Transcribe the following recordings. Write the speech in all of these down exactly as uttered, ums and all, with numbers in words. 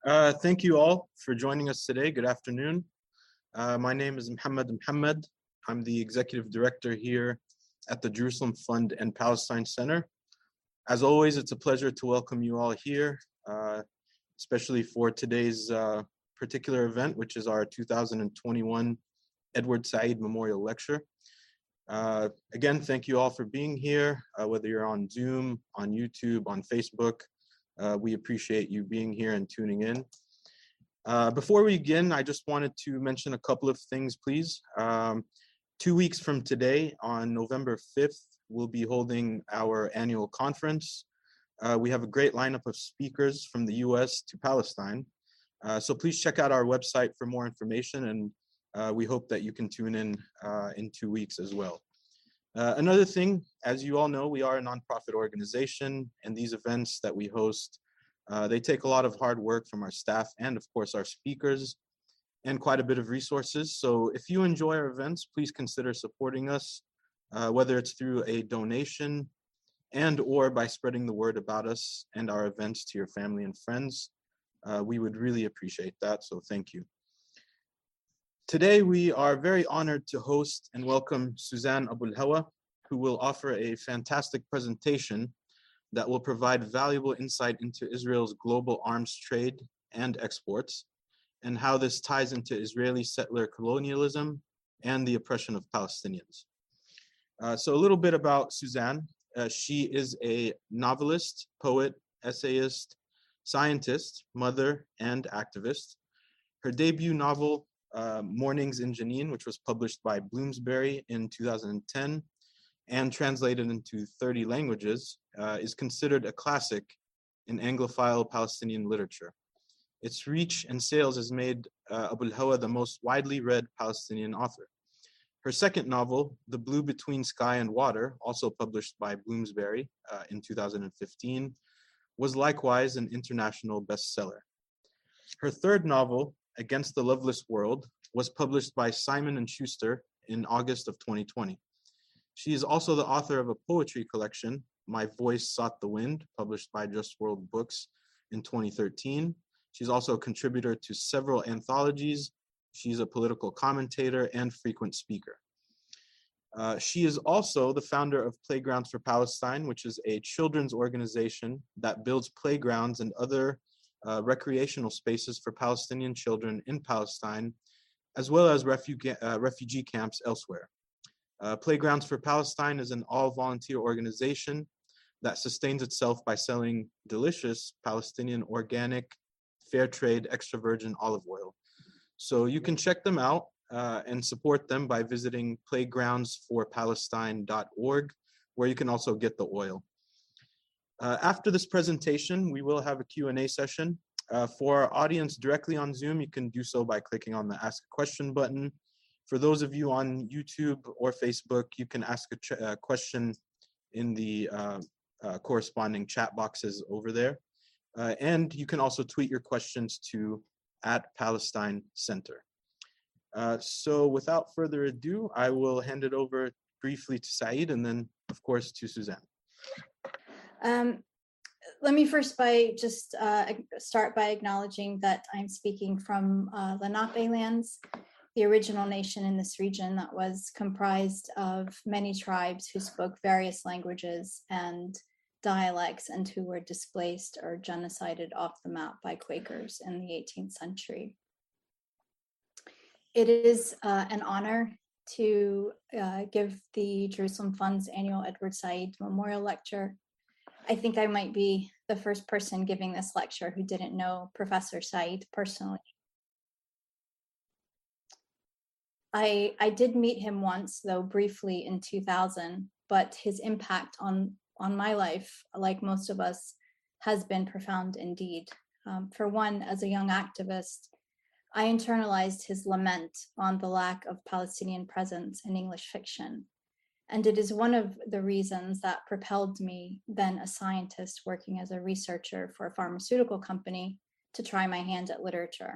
Uh, thank you all for joining us today. Good afternoon. Uh, my name is Muhammad Muhammad. I'm the executive director here at the Jerusalem Fund and Palestine Center. As always, it's a pleasure to welcome you all here, uh, especially for today's uh, particular event, which is our two thousand twenty-one Edward Said Memorial Lecture. Uh, again, thank you all for being here, uh, whether you're on Zoom, on YouTube, on Facebook. Uh, we appreciate you being here and tuning in. Uh, before we begin, I just wanted to mention a couple of things, please. Um, two weeks from today, on November fifth, we'll be holding our annual conference. Uh, we have a great lineup of speakers from the U S to Palestine. Uh, so please check out our website for more information, and uh, we hope that you can tune in uh, in two weeks as well. Uh, another thing, as you all know, we are a nonprofit organization, and these events that we host, uh, they take a lot of hard work from our staff and, of course, our speakers, and quite a bit of resources. So if you enjoy our events, please consider supporting us, uh, whether it's through a donation and or by spreading the word about us and our events to your family and friends. Uh, we would really appreciate that, so thank you. Today, we are very honored to host and welcome Suzanne Abul Hawa, who will offer a fantastic presentation that will provide valuable insight into Israel's global arms trade and exports, and how this ties into Israeli settler colonialism and the oppression of Palestinians. Uh, so a little bit about Suzanne. Uh, she is a novelist, poet, essayist, scientist, mother, and activist. Her debut novel, Uh, Mornings in Jenin, which was published by Bloomsbury in two thousand ten and translated into thirty languages, uh, is considered a classic in Anglophile Palestinian literature. Its reach and sales has made uh, Abul Hawa the most widely read Palestinian author. Her second novel, The Blue Between Sky and Water, also published by Bloomsbury uh, in two thousand fifteen, was likewise an international bestseller. Her third novel, Against the Loveless World, was published by Simon and Schuster in August of twenty twenty. She is also the author of a poetry collection, My Voice Sought the Wind, published by Just World Books in twenty thirteen. She's also a contributor to several anthologies. She's a political commentator and frequent speaker. Uh, she is also the founder of Playgrounds for Palestine, which is a children's organization that builds playgrounds and other Uh, recreational spaces for Palestinian children in Palestine, as well as refugee, uh, refugee camps elsewhere. Uh, Playgrounds for Palestine is an all-volunteer organization that sustains itself by selling delicious Palestinian organic, fair trade, extra virgin olive oil. So you can check them out uh, and support them by visiting playgrounds for palestine dot org, where you can also get the oil. Uh, after this presentation, we will have a Q and A session. Uh, for our audience directly on Zoom, you can do so by clicking on the Ask a Question button. For those of you on YouTube or Facebook, you can ask a, ch- a question in the uh, uh, corresponding chat boxes over there. Uh, and you can also tweet your questions to at Palestine Center. Uh, so without further ado, I will hand it over briefly to Said and then, of course, to Suzanne. Um, let me first by just uh, start by acknowledging that I'm speaking from uh, Lenape lands, the original nation in this region that was comprised of many tribes who spoke various languages and dialects and who were displaced or genocided off the map by Quakers in the eighteenth century. It is uh, an honor to uh, give the Jerusalem Fund's annual Edward Said Memorial Lecture. I think I might be the first person giving this lecture who didn't know Professor Said personally. I, I did meet him once, though briefly in two thousand, but his impact on, on my life, like most of us, has been profound indeed. Um, for one, as a young activist, I internalized his lament on the lack of Palestinian presence in English fiction. And it is one of the reasons that propelled me, then a scientist working as a researcher for a pharmaceutical company, to try my hand at literature.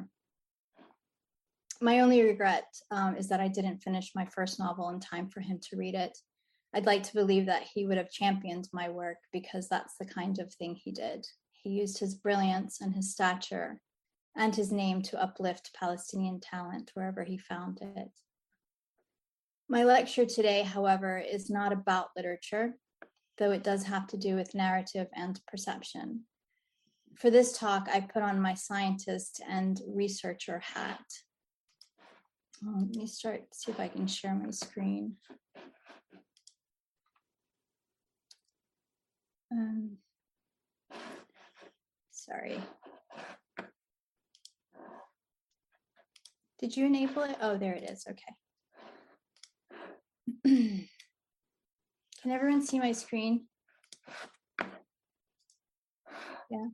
My only regret um, is that I didn't finish my first novel in time for him to read it. I'd like to believe that he would have championed my work because that's the kind of thing he did. He used his brilliance and his stature and his name to uplift Palestinian talent wherever he found it. My lecture today, however, is not about literature, though it does have to do with narrative and perception. For this talk, I put on my scientist and researcher hat. Um, let me start, see if I can share my screen. Um, sorry. Did you enable it? Oh, there it is, okay. Can everyone see my screen? Yeah.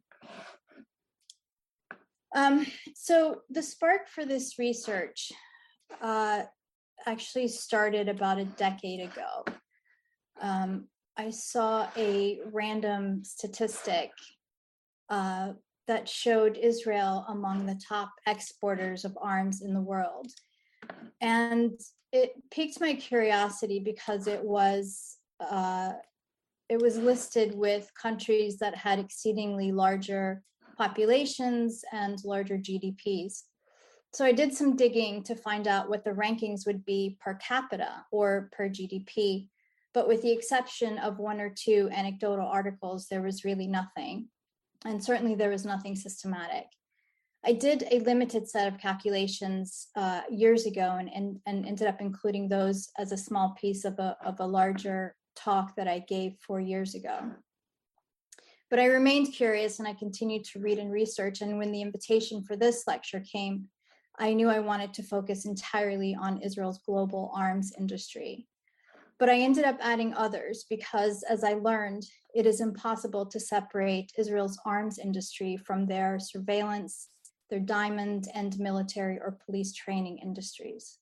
Um, so the spark for this research uh, actually started about a decade ago. Um, I saw a random statistic uh, that showed Israel among the top exporters of arms in the world. And it piqued my curiosity because it was uh, it was listed with countries that had exceedingly larger populations and larger G D Ps. So I did some digging to find out what the rankings would be per capita or per G D P, but with the exception of one or two anecdotal articles, there was really nothing. And certainly there was nothing systematic. I did a limited set of calculations uh, years ago and, and, and ended up including those as a small piece of a, of a larger talk that I gave four years ago. But I remained curious and I continued to read and research. And when the invitation for this lecture came, I knew I wanted to focus entirely on Israel's global arms industry. But I ended up adding others because, as I learned, it is impossible to separate Israel's arms industry from their surveillance, their diamond and military or police training industries.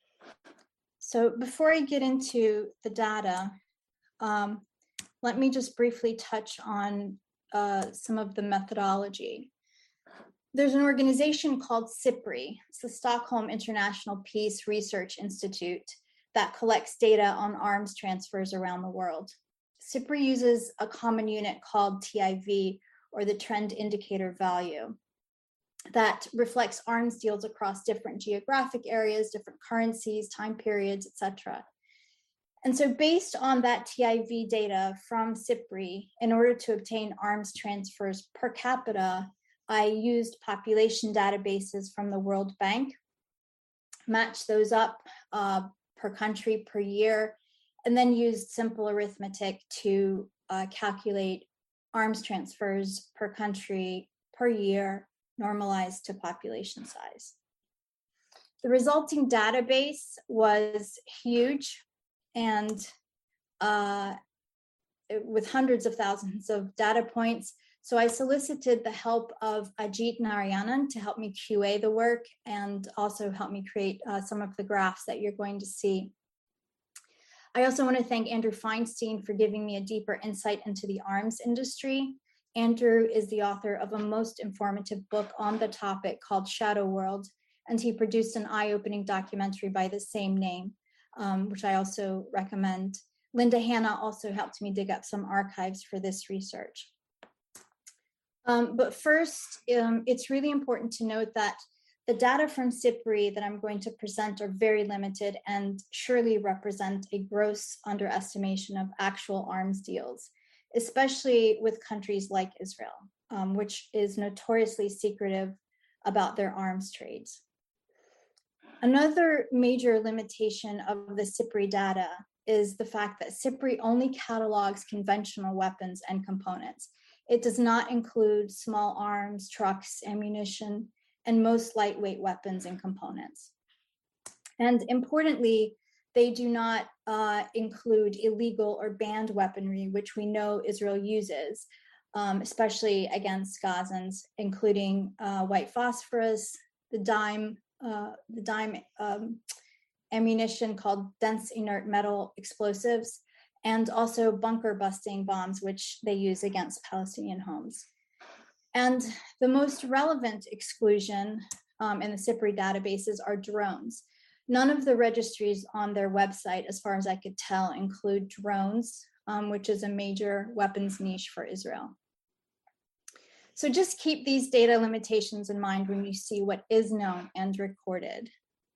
So before I get into the data, um, let me just briefly touch on uh, some of the methodology. There's an organization called SIPRI, it's the Stockholm International Peace Research Institute, that collects data on arms transfers around the world. SIPRI uses a common unit called T I V, or the Trend Indicator Value, that reflects arms deals across different geographic areas, different currencies, time periods, et cetera. And so based on that T I V data from SIPRI, in order to obtain arms transfers per capita, I used population databases from the World Bank, matched those up uh, per country per year, and then used simple arithmetic to uh, calculate arms transfers per country per year, normalized to population size. The resulting database was huge and uh, with hundreds of thousands of data points. So I solicited the help of Ajit Narayanan to help me Q A the work and also help me create uh, some of the graphs that you're going to see. I also want to thank Andrew Feinstein for giving me a deeper insight into the arms industry. Andrew is the author of a most informative book on the topic called Shadow World, and he produced an eye-opening documentary by the same name, um, which I also recommend. Linda Hanna also helped me dig up some archives for this research. Um, but first, um, it's really important to note that the data from SIPRI that I'm going to present are very limited and surely represent a gross underestimation of actual arms deals, especially with countries like Israel, um, which is notoriously secretive about their arms trades. Another major limitation of the SIPRI data is the fact that SIPRI only catalogs conventional weapons and components. It does not include small arms, trucks, ammunition, and most lightweight weapons and components. And importantly, they do not uh, include illegal or banned weaponry, which we know Israel uses, um, especially against Gazans, including uh, white phosphorus, the dime, uh, the dime um, ammunition called dense inert metal explosives, and also bunker busting bombs, which they use against Palestinian homes. And the most relevant exclusion um, in the SIPRI databases are drones. None of the registries on their website, as far as I could tell, include drones, um, which is a major weapons niche for Israel. So just keep these data limitations in mind when you see what is known and recorded.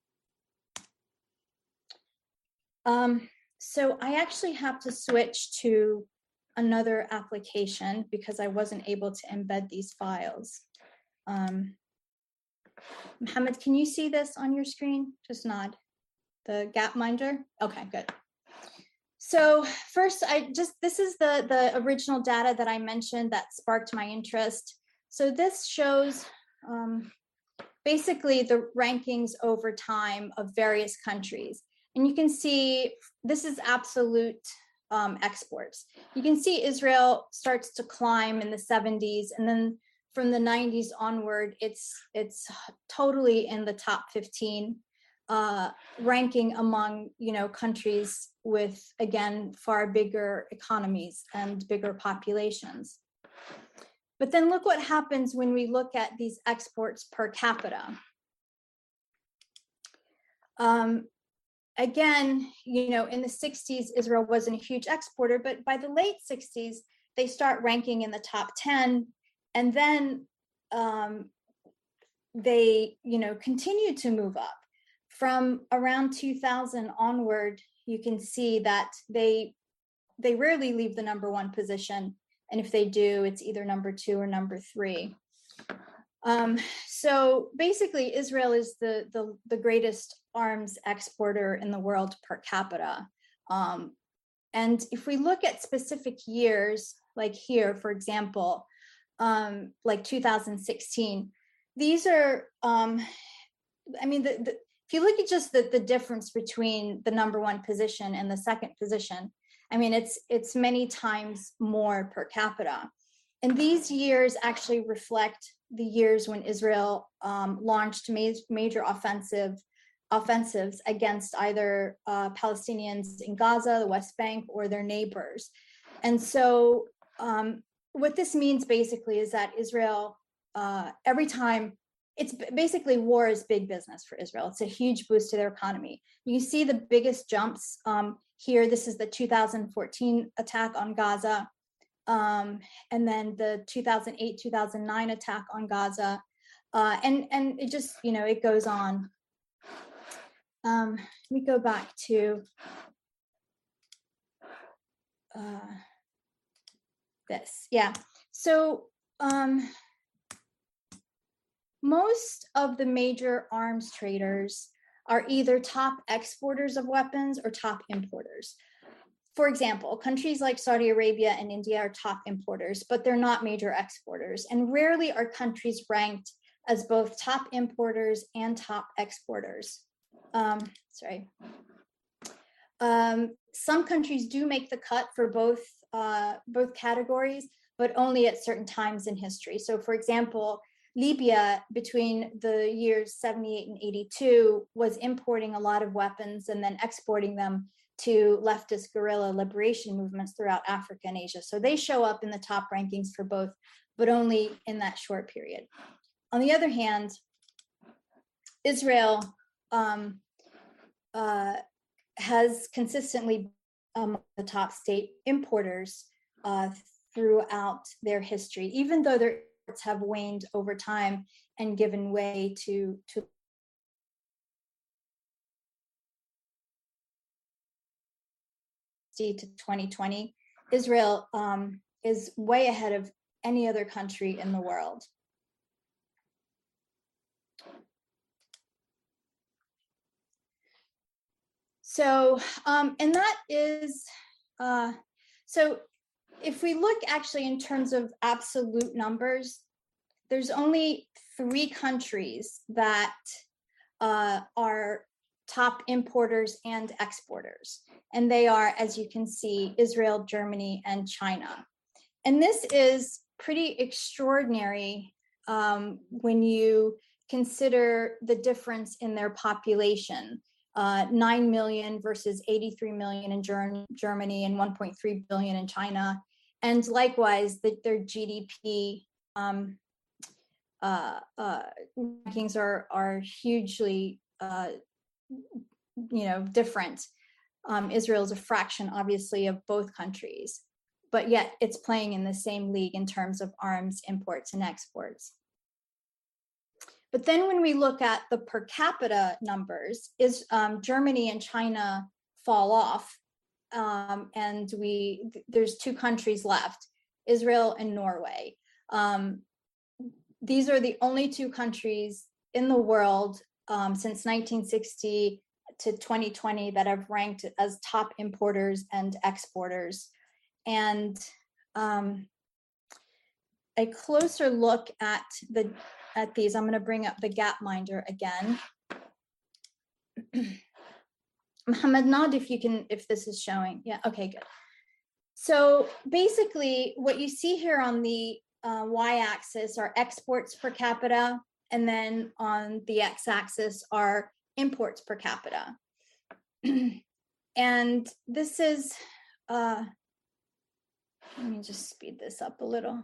Um, so I actually have to switch to another application because I wasn't able to embed these files. Um, Mohammed, can you see this on your screen? Just nod. The Gapminder? Okay, good. So first, I just, this is the, the original data that I mentioned that sparked my interest. So this shows um, basically the rankings over time of various countries. And you can see, this is absolute um, exports. You can see Israel starts to climb in the seventies, and then from the nineties onward, it's, it's totally in the top fifteen. Uh, ranking among, you know, countries with, again, far bigger economies and bigger populations. But then look what happens when we look at these exports per capita. Um, again, you know, in the sixties, Israel wasn't a huge exporter, but by the late sixties, they start ranking in the top ten, and then um, they, you know, continue to move up. From around two thousand onward, you can see that they they rarely leave the number one position. And if they do, it's either number two or number three. Um, so basically, Israel is the, the, the greatest arms exporter in the world per capita. Um, and if we look at specific years, like here, for example, um, like two thousand sixteen, these are, um, I mean, the, the if you look at just the, the difference between the number one position and the second position, I mean, it's it's many times more per capita. And these years actually reflect the years when Israel um, launched ma major offensive offensives against either uh, Palestinians in Gaza, the West Bank, or their neighbors. And so um, what this means basically is that Israel, uh, every time, it's basically war is big business for Israel. It's a huge boost to their economy. You see the biggest jumps um, here. This is the two thousand fourteen attack on Gaza. Um, and then the two thousand eight, two thousand nine attack on Gaza. Uh, and, and it just, you know, it goes on. Um, let me go back to uh, this. Yeah. So, um, most of the major arms traders are either top exporters of weapons or top importers. For example, countries like Saudi Arabia and India are top importers, but they're not major exporters. And rarely are countries ranked as both top importers and top exporters. Um, sorry. Um, some countries do make the cut for both, uh, both categories, but only at certain times in history. So for example, Libya between the years seventy-eight and eighty-two was importing a lot of weapons and then exporting them to leftist guerrilla liberation movements throughout Africa and Asia. So they show up in the top rankings for both, but only in that short period. On the other hand, Israel um, uh, has consistently among the top state importers uh, throughout their history, even though their efforts have waned over time and given way to, to to twenty twenty, Israel um, is way ahead of any other country in the world. So, um, and that is, uh, so if we look actually in terms of absolute numbers, there's only three countries that uh, are top importers and exporters. And they are, as you can see, Israel, Germany, and China. And this is pretty extraordinary um, when you consider the difference in their population. Uh, nine million versus eighty-three million in Ger Germany and one point three billion in China. And likewise, the, their G D P um, uh, uh, rankings are, are hugely uh, you know, different. Um, Israel is a fraction, obviously, of both countries. but yet it's playing in the same league in terms of arms imports and exports. But then when we look at the per capita numbers, is um, Germany and China fall off, um, and we there's two countries left, Israel and Norway. Um, these are the only two countries in the world um, since nineteen sixty to twenty twenty that have ranked as top importers and exporters. And um, a closer look at the at these, I'm going to bring up the Gapminder again. Mohammed, nod if you can, if this is showing. Yeah, okay, good. So basically what you see here on the uh, y-axis are exports per capita, and then on the x-axis are imports per capita. And this is, uh, let me just speed this up a little.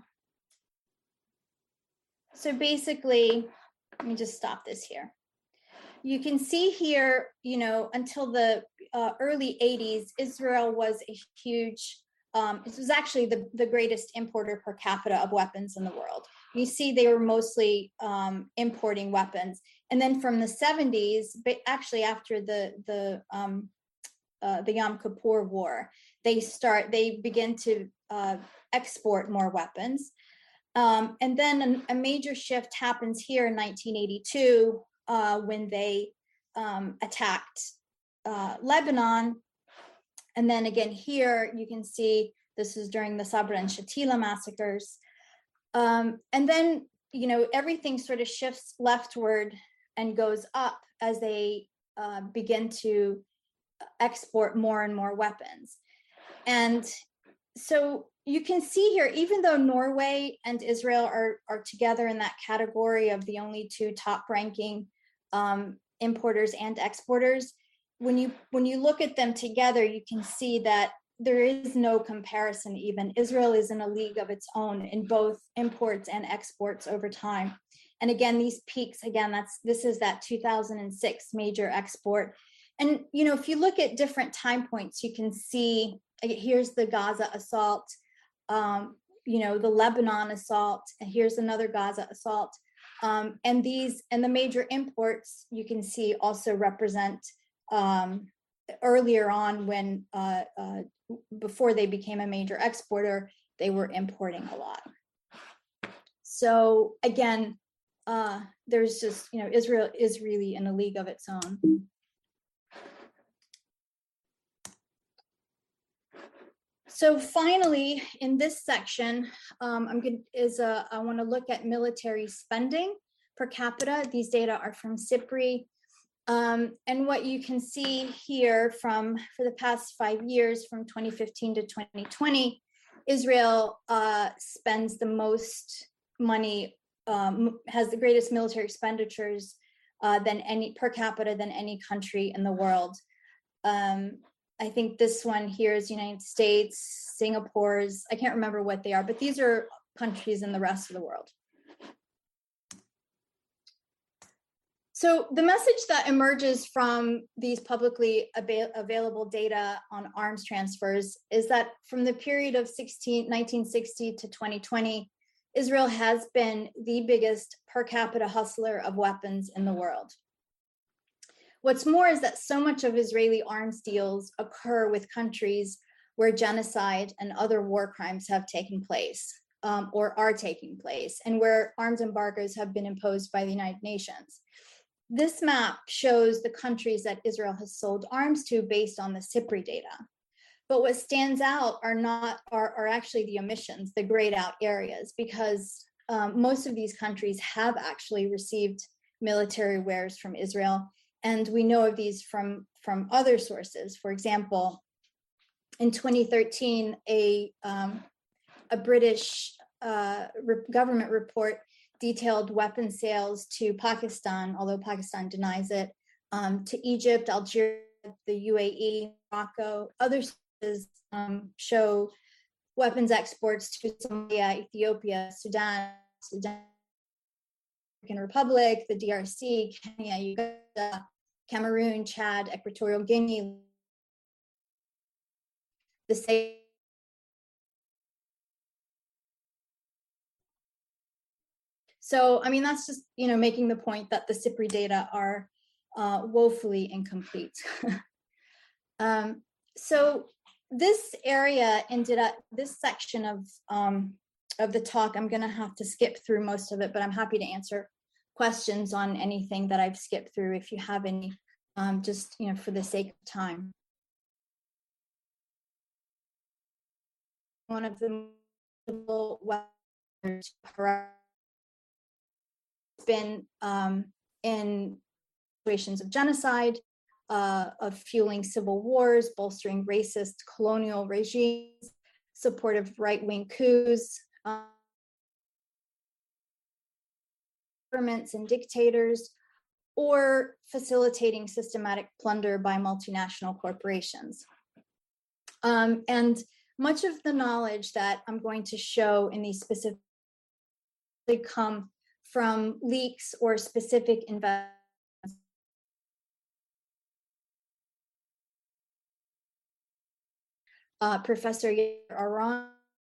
So basically, let me just stop this here. You can see here, you know, until the uh, early eighties, Israel was a huge, um, it was actually the, the greatest importer per capita of weapons in the world. You see they were mostly um, importing weapons. And then from the seventies, but actually after the, the, um, uh, the Yom Kippur War, they start, they begin to uh, export more weapons. Um, and then a, a major shift happens here in nineteen eighty-two uh, when they um, attacked uh, Lebanon. And then again here, you can see this is during the Sabra and Shatila massacres. Um, and then, you know, everything sort of shifts leftward and goes up as they uh, begin to export more and more weapons. And so you can see here, even though Norway and Israel are, are together in that category of the only two top ranking um, importers and exporters, when you when you look at them together, you can see that there is no comparison even. Israel is in a league of its own in both imports and exports over time. And again, these peaks, again, that's this is that two thousand six major export. And, you know, if you look at different time points, you can see, here's the Gaza assault, um, you know, the Lebanon assault, and here's another Gaza assault. Um, and these, and the major imports, you can see also represent um, earlier on when, uh, uh, before they became a major exporter, they were importing a lot. So again, uh, there's just, you know, Israel is really in a league of its own. So finally, in this section, um, I'm going is a, I want to look at military spending per capita. These data are from SIPRI. Um, and what you can see here from for the past five years, from twenty fifteen to twenty twenty, Israel uh, spends the most money, um, has the greatest military expenditures uh, than any per capita than any country in the world. Um, I think this one here is United States, Singapore's, I can't remember what they are, but these are countries in the rest of the world. So the message that emerges from these publicly avail available data on arms transfers is that from the period of nineteen sixty to twenty twenty, Israel has been the biggest per capita hustler of weapons in the world. What's more is that so much of Israeli arms deals occur with countries where genocide and other war crimes have taken place um, or are taking place, and where arms embargoes have been imposed by the United Nations. This map shows the countries that Israel has sold arms to based on the SIPRI data. But what stands out are not are, are actually the omissions, the grayed out areas, because um, most of these countries have actually received military wares from Israel. And we know of these from, from other sources. For example, in twenty thirteen, a, um, a British uh, re government report detailed weapon sales to Pakistan, although Pakistan denies it, um, to Egypt, Algeria, the U A E, Morocco. Other sources um, show weapons exports to Somalia, Ethiopia, Sudan, Sudan, African Republic, the D R C, Kenya, Uganda, Cameroon, Chad, Equatorial Guinea, the same So, I mean, that's just, you know, making the point that the SIPRI data are uh, woefully incomplete. um, so this area ended up, this section of, um, of the talk, I'm gonna have to skip through most of it, but I'm happy to answer questions on anything that I've skipped through if you have any, um, just, you know, for the sake of time. One of the been um, in situations of genocide, uh, of fueling civil wars, bolstering racist colonial regimes, support of right-wing coups, um, governments and dictators, or facilitating systematic plunder by multinational corporations. Um, and much of the knowledge that I'm going to show in these specific come from leaks or specific investments. Uh, Professor Aron.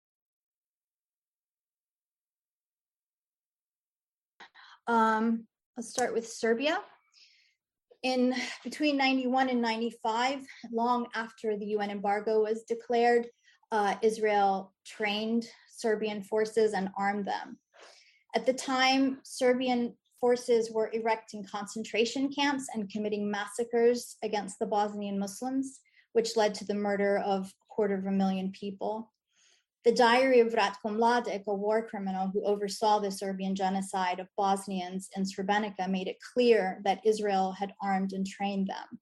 Um, let's start with Serbia. In between ninety-one and ninety-five, long after the U N embargo was declared, uh, Israel trained Serbian forces and armed them. At the time, Serbian forces were erecting concentration camps and committing massacres against the Bosnian Muslims, which led to the murder of a quarter of a million people. The diary of Ratko Mladic, a war criminal who oversaw the Serbian genocide of Bosnians in Srebrenica, made it clear that Israel had armed and trained them.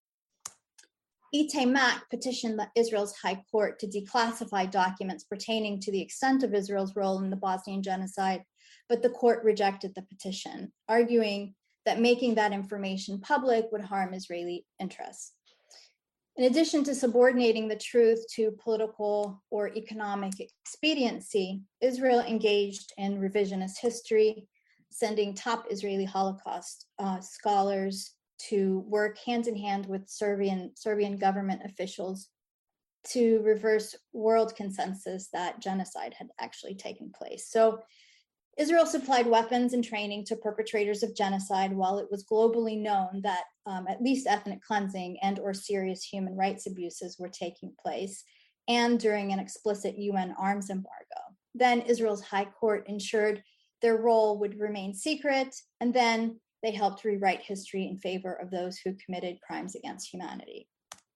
Itay Mack petitioned Israel's High Court to declassify documents pertaining to the extent of Israel's role in the Bosnian genocide, but the court rejected the petition, arguing that making that information public would harm Israeli interests. In addition to subordinating the truth to political or economic expediency, Israel engaged in revisionist history, sending top Israeli Holocaust uh, scholars to work hand in hand with Serbian, Serbian government officials to reverse world consensus that genocide had actually taken place. So Israel supplied weapons and training to perpetrators of genocide while it was globally known that um, at least ethnic cleansing and or serious human rights abuses were taking place, and during an explicit U N arms embargo. Then Israel's High Court ensured their role would remain secret, and then they helped rewrite history in favor of those who committed crimes against humanity.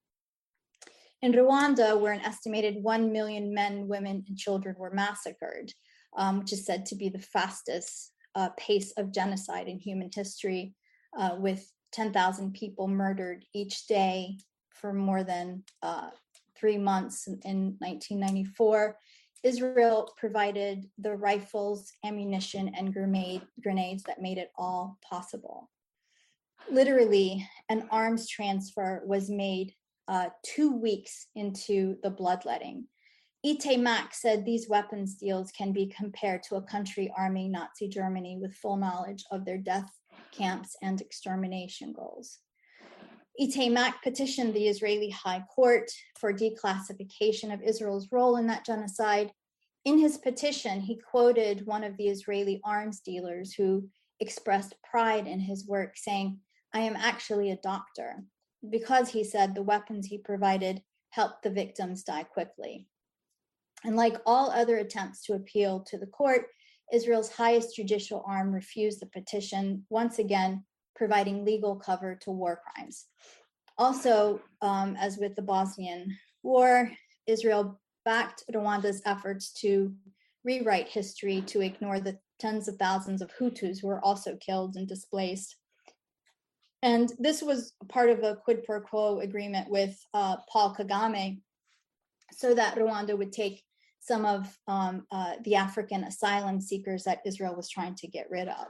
In Rwanda, where an estimated one million men, women, and children were massacred, Um, which is said to be the fastest uh, pace of genocide in human history, uh, with ten thousand people murdered each day for more than uh, three months in, in nineteen ninety-four. Israel provided the rifles, ammunition, and grenade, grenades that made it all possible. Literally, an arms transfer was made uh, two weeks into the bloodletting. Itay Mack said these weapons deals can be compared to a country arming Nazi Germany with full knowledge of their death camps and extermination goals. Itay Mack petitioned the Israeli High Court for declassification of Israel's role in that genocide. In his petition, he quoted one of the Israeli arms dealers who expressed pride in his work, saying, "I am actually a doctor," because he said the weapons he provided helped the victims die quickly. And like all other attempts to appeal to the court, Israel's highest judicial arm refused the petition, once again providing legal cover to war crimes. Also, um, as with the Bosnian War, Israel backed Rwanda's efforts to rewrite history to ignore the tens of thousands of Hutus who were also killed and displaced. And this was part of a quid pro quo agreement with uh, Paul Kagame, so that Rwanda would take some of um, uh, the African asylum seekers that Israel was trying to get rid of.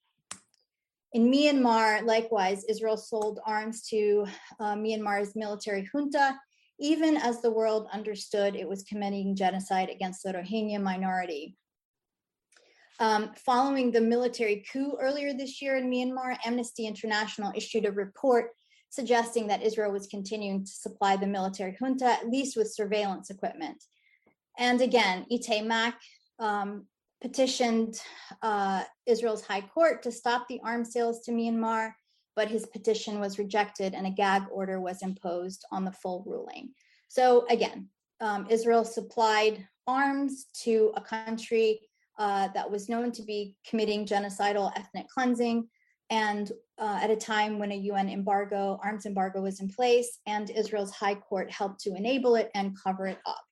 In Myanmar, likewise, Israel sold arms to uh, Myanmar's military junta, even as the world understood it was committing genocide against the Rohingya minority. Um, following the military coup earlier this year in Myanmar, Amnesty International issued a report suggesting that Israel was continuing to supply the military junta, at least with surveillance equipment. And again, Itay Mack um, petitioned uh, Israel's high court to stop the arms sales to Myanmar, but his petition was rejected and a gag order was imposed on the full ruling. So again, um, Israel supplied arms to a country uh, that was known to be committing genocidal ethnic cleansing, and uh, at a time when a U N embargo, arms embargo was in place, and Israel's high court helped to enable it and cover it up.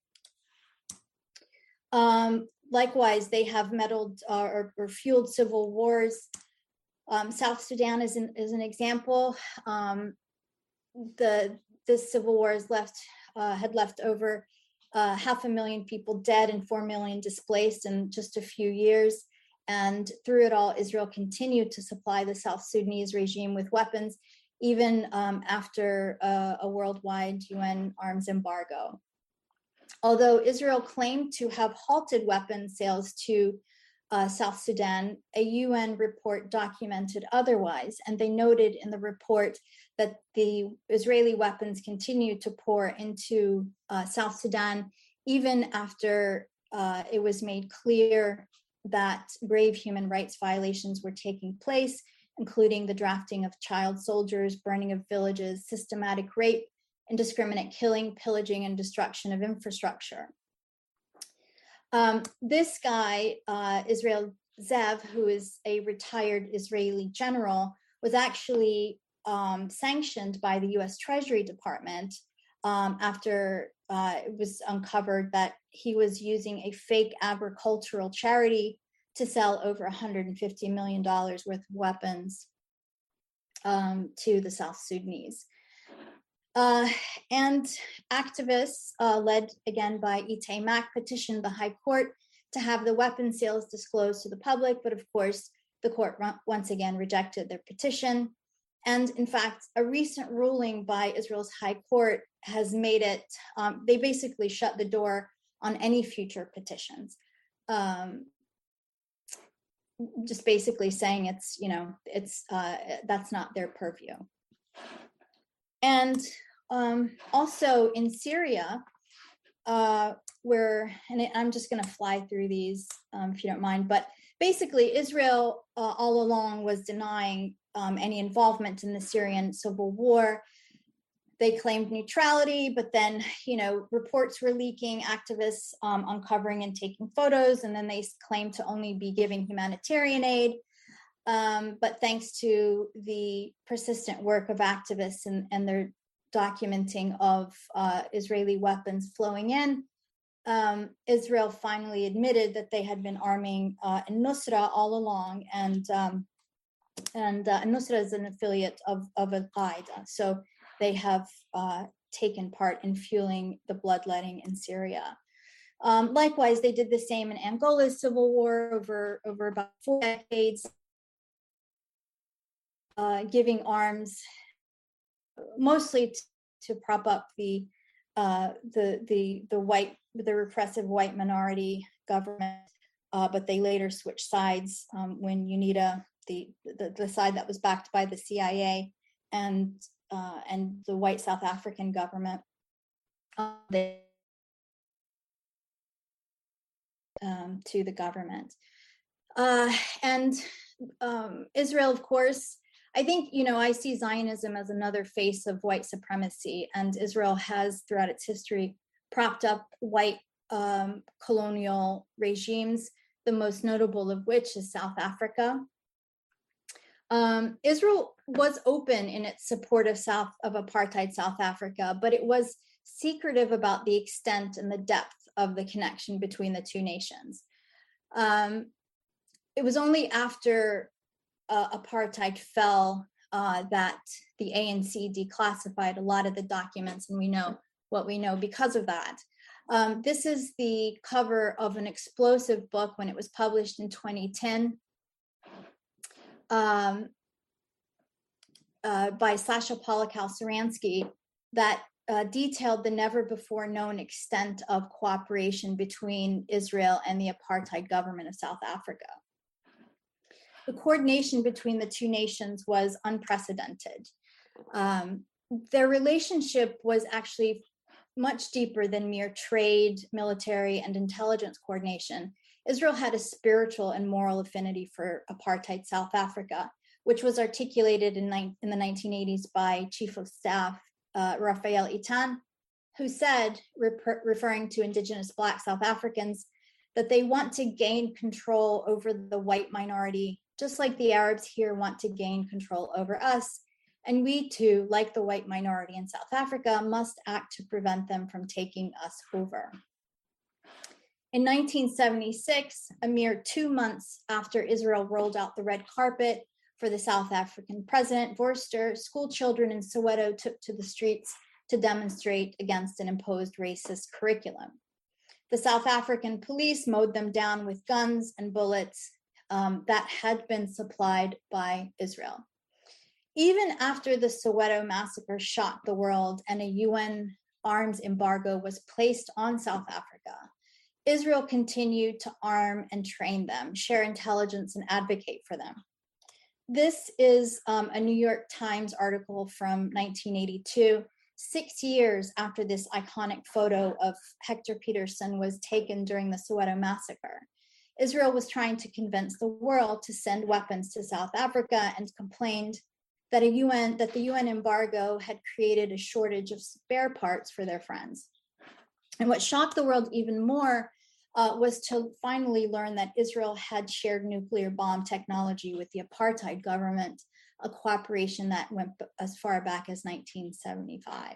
Um, likewise, they have meddled uh, or, or fueled civil wars. Um, South Sudan is an, is an example. Um, the this civil war has left uh, had left over uh, half a million people dead and four million displaced in just a few years. And through it all, Israel continued to supply the South Sudanese regime with weapons, even um, after uh, a worldwide U N arms embargo. Although Israel claimed to have halted weapons sales to uh, South Sudan, a U N report documented otherwise, and they noted in the report that the Israeli weapons continued to pour into uh, South Sudan, even after uh, it was made clear that grave human rights violations were taking place, including the drafting of child soldiers, burning of villages, systematic rape, indiscriminate killing, pillaging, and destruction of infrastructure. Um, this guy, uh, Israel Zev, who is a retired Israeli general, was actually um, sanctioned by the U S Treasury Department um, after uh, it was uncovered that he was using a fake agricultural charity to sell over one hundred fifty million dollars worth of weapons um, to the South Sudanese. Uh, and activists, uh, led again by Itay Mack, petitioned the High Court to have the weapon sales disclosed to the public, but of course, the court once again rejected their petition. And in fact, a recent ruling by Israel's High Court has made it, um, they basically shut the door on any future petitions. Um, just basically saying it's, you know, it's, uh, that's not their purview. And um, also in Syria, uh, where, and it, I'm just going to fly through these um, if you don't mind, but basically Israel uh, all along was denying um, any involvement in the Syrian civil war. They claimed neutrality, but then, you know, reports were leaking, activists um, uncovering and taking photos, and then they claimed to only be giving humanitarian aid. Um, but thanks to the persistent work of activists and, and their documenting of uh, Israeli weapons flowing in, um, Israel finally admitted that they had been arming uh, Nusra all along, and um, and uh, Nusra is an affiliate of, of Al-Qaeda. So they have uh, taken part in fueling the bloodletting in Syria. Um, likewise, they did the same in Angola's civil war over, over about four decades, uh, giving arms mostly t- to prop up the, uh, the, the, the white, the repressive white minority government, uh, but they later switched sides um, when UNITA, the, the, the side that was backed by the C I A, and uh, and the white South African government, uh, they, um, to the government. Uh, and um, Israel, of course, I think, you know, I see Zionism as another face of white supremacy, and Israel has, throughout its history, propped up white um, colonial regimes, the most notable of which is South Africa. Um, Israel was open in its support of South of apartheid South Africa, but it was secretive about the extent and the depth of the connection between the two nations. Um, it was only after uh, apartheid fell uh, that the A N C declassified a lot of the documents, and we know what we know because of that. Um, this is the cover of an explosive book when it was published in twenty ten. Um, uh, by Sasha Polikow-Saransky that uh, detailed the never before known extent of cooperation between Israel and the apartheid government of South Africa. The coordination between the two nations was unprecedented. Um, their relationship was actually much deeper than mere trade, military, and intelligence coordination. Israel had a spiritual and moral affinity for apartheid South Africa, which was articulated in, in the nineteen eighties by Chief of Staff uh, Raphael Itan, who said, refer, referring to indigenous Black South Africans, that they want to gain control over the white minority, just like the Arabs here want to gain control over us. And we too, like the white minority in South Africa, must act to prevent them from taking us over. In nineteen seventy-six, a mere two months after Israel rolled out the red carpet for the South African president, Vorster, school children in Soweto took to the streets to demonstrate against an imposed racist curriculum. The South African police mowed them down with guns and bullets um, that had been supplied by Israel. Even after the Soweto massacre shocked the world and a U N arms embargo was placed on South Africa, Israel continued to arm and train them, share intelligence, and advocate for them. This is um, a New York Times article from nineteen eighty-two, six years after this iconic photo of Hector Peterson was taken during the Soweto massacre. Israel was trying to convince the world to send weapons to South Africa and complained that, a U N, that the U N embargo had created a shortage of spare parts for their friends. And what shocked the world even more uh, was to finally learn that Israel had shared nuclear bomb technology with the apartheid government, a cooperation that went as far back as nineteen seventy-five.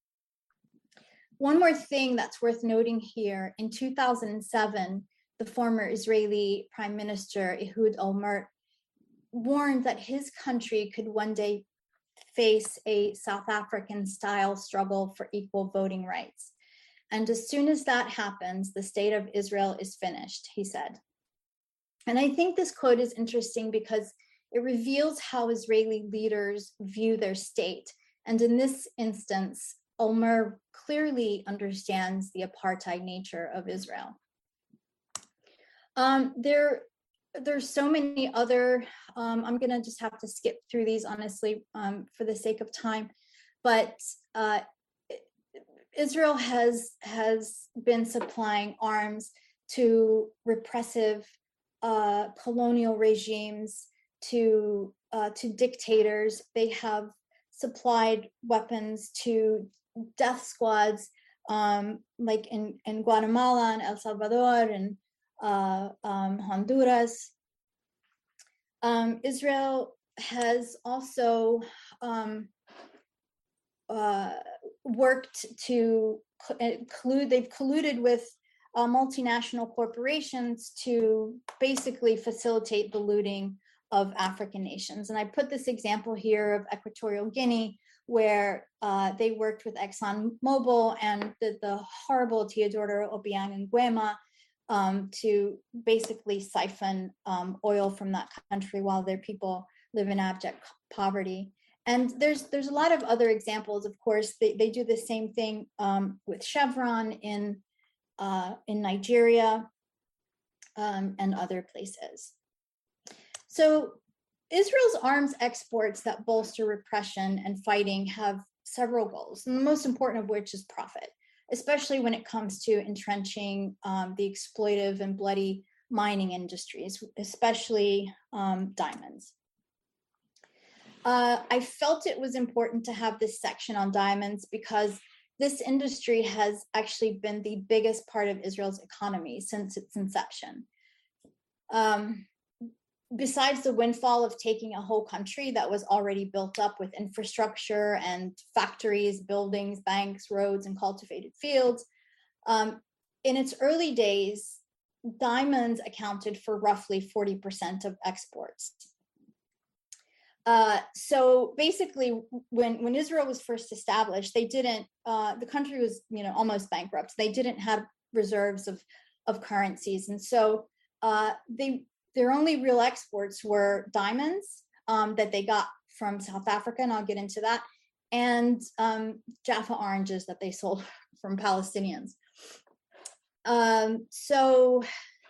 One more thing that's worth noting here, in two thousand seven, the former Israeli Prime Minister Ehud Olmert warned that his country could one day face a South African-style struggle for equal voting rights. And as soon as that happens, the state of Israel is finished, he said. And I think this quote is interesting because it reveals how Israeli leaders view their state. And in this instance, Olmert clearly understands the apartheid nature of Israel. Um, there, there's so many other, um, I'm gonna just have to skip through these honestly um, for the sake of time, but uh, Israel has, has been supplying arms to repressive uh, colonial regimes, to, uh, to dictators. They have supplied weapons to death squads, um, like in, in Guatemala and El Salvador and uh, um, Honduras. Um, Israel has also um, uh, worked to collude, they've colluded with uh, multinational corporations to basically facilitate the looting of African nations. And I put this example here of Equatorial Guinea, where uh, they worked with ExxonMobil and the, the horrible Teodoro Obiang Nguema um, to basically siphon um, oil from that country while their people live in abject poverty. And there's there's a lot of other examples. Of course, they, they do the same thing um, with Chevron in, uh, in Nigeria um, and other places. So Israel's arms exports that bolster repression and fighting have several goals, and the most important of which is profit, especially when it comes to entrenching um, the exploitive and bloody mining industries, especially um, diamonds. Uh, I felt it was important to have this section on diamonds because this industry has actually been the biggest part of Israel's economy since its inception. Um, besides the windfall of taking a whole country that was already built up with infrastructure and factories, buildings, banks, roads, and cultivated fields, um, in its early days, diamonds accounted for roughly forty percent of exports. Uh, so basically, when, when Israel was first established, they didn't, uh, the country was, you know, almost bankrupt. They didn't have reserves of, of currencies. And so uh, they, their only real exports were diamonds um, that they got from South Africa, and I'll get into that, and um, Jaffa oranges that they sold from Palestinians. Um, so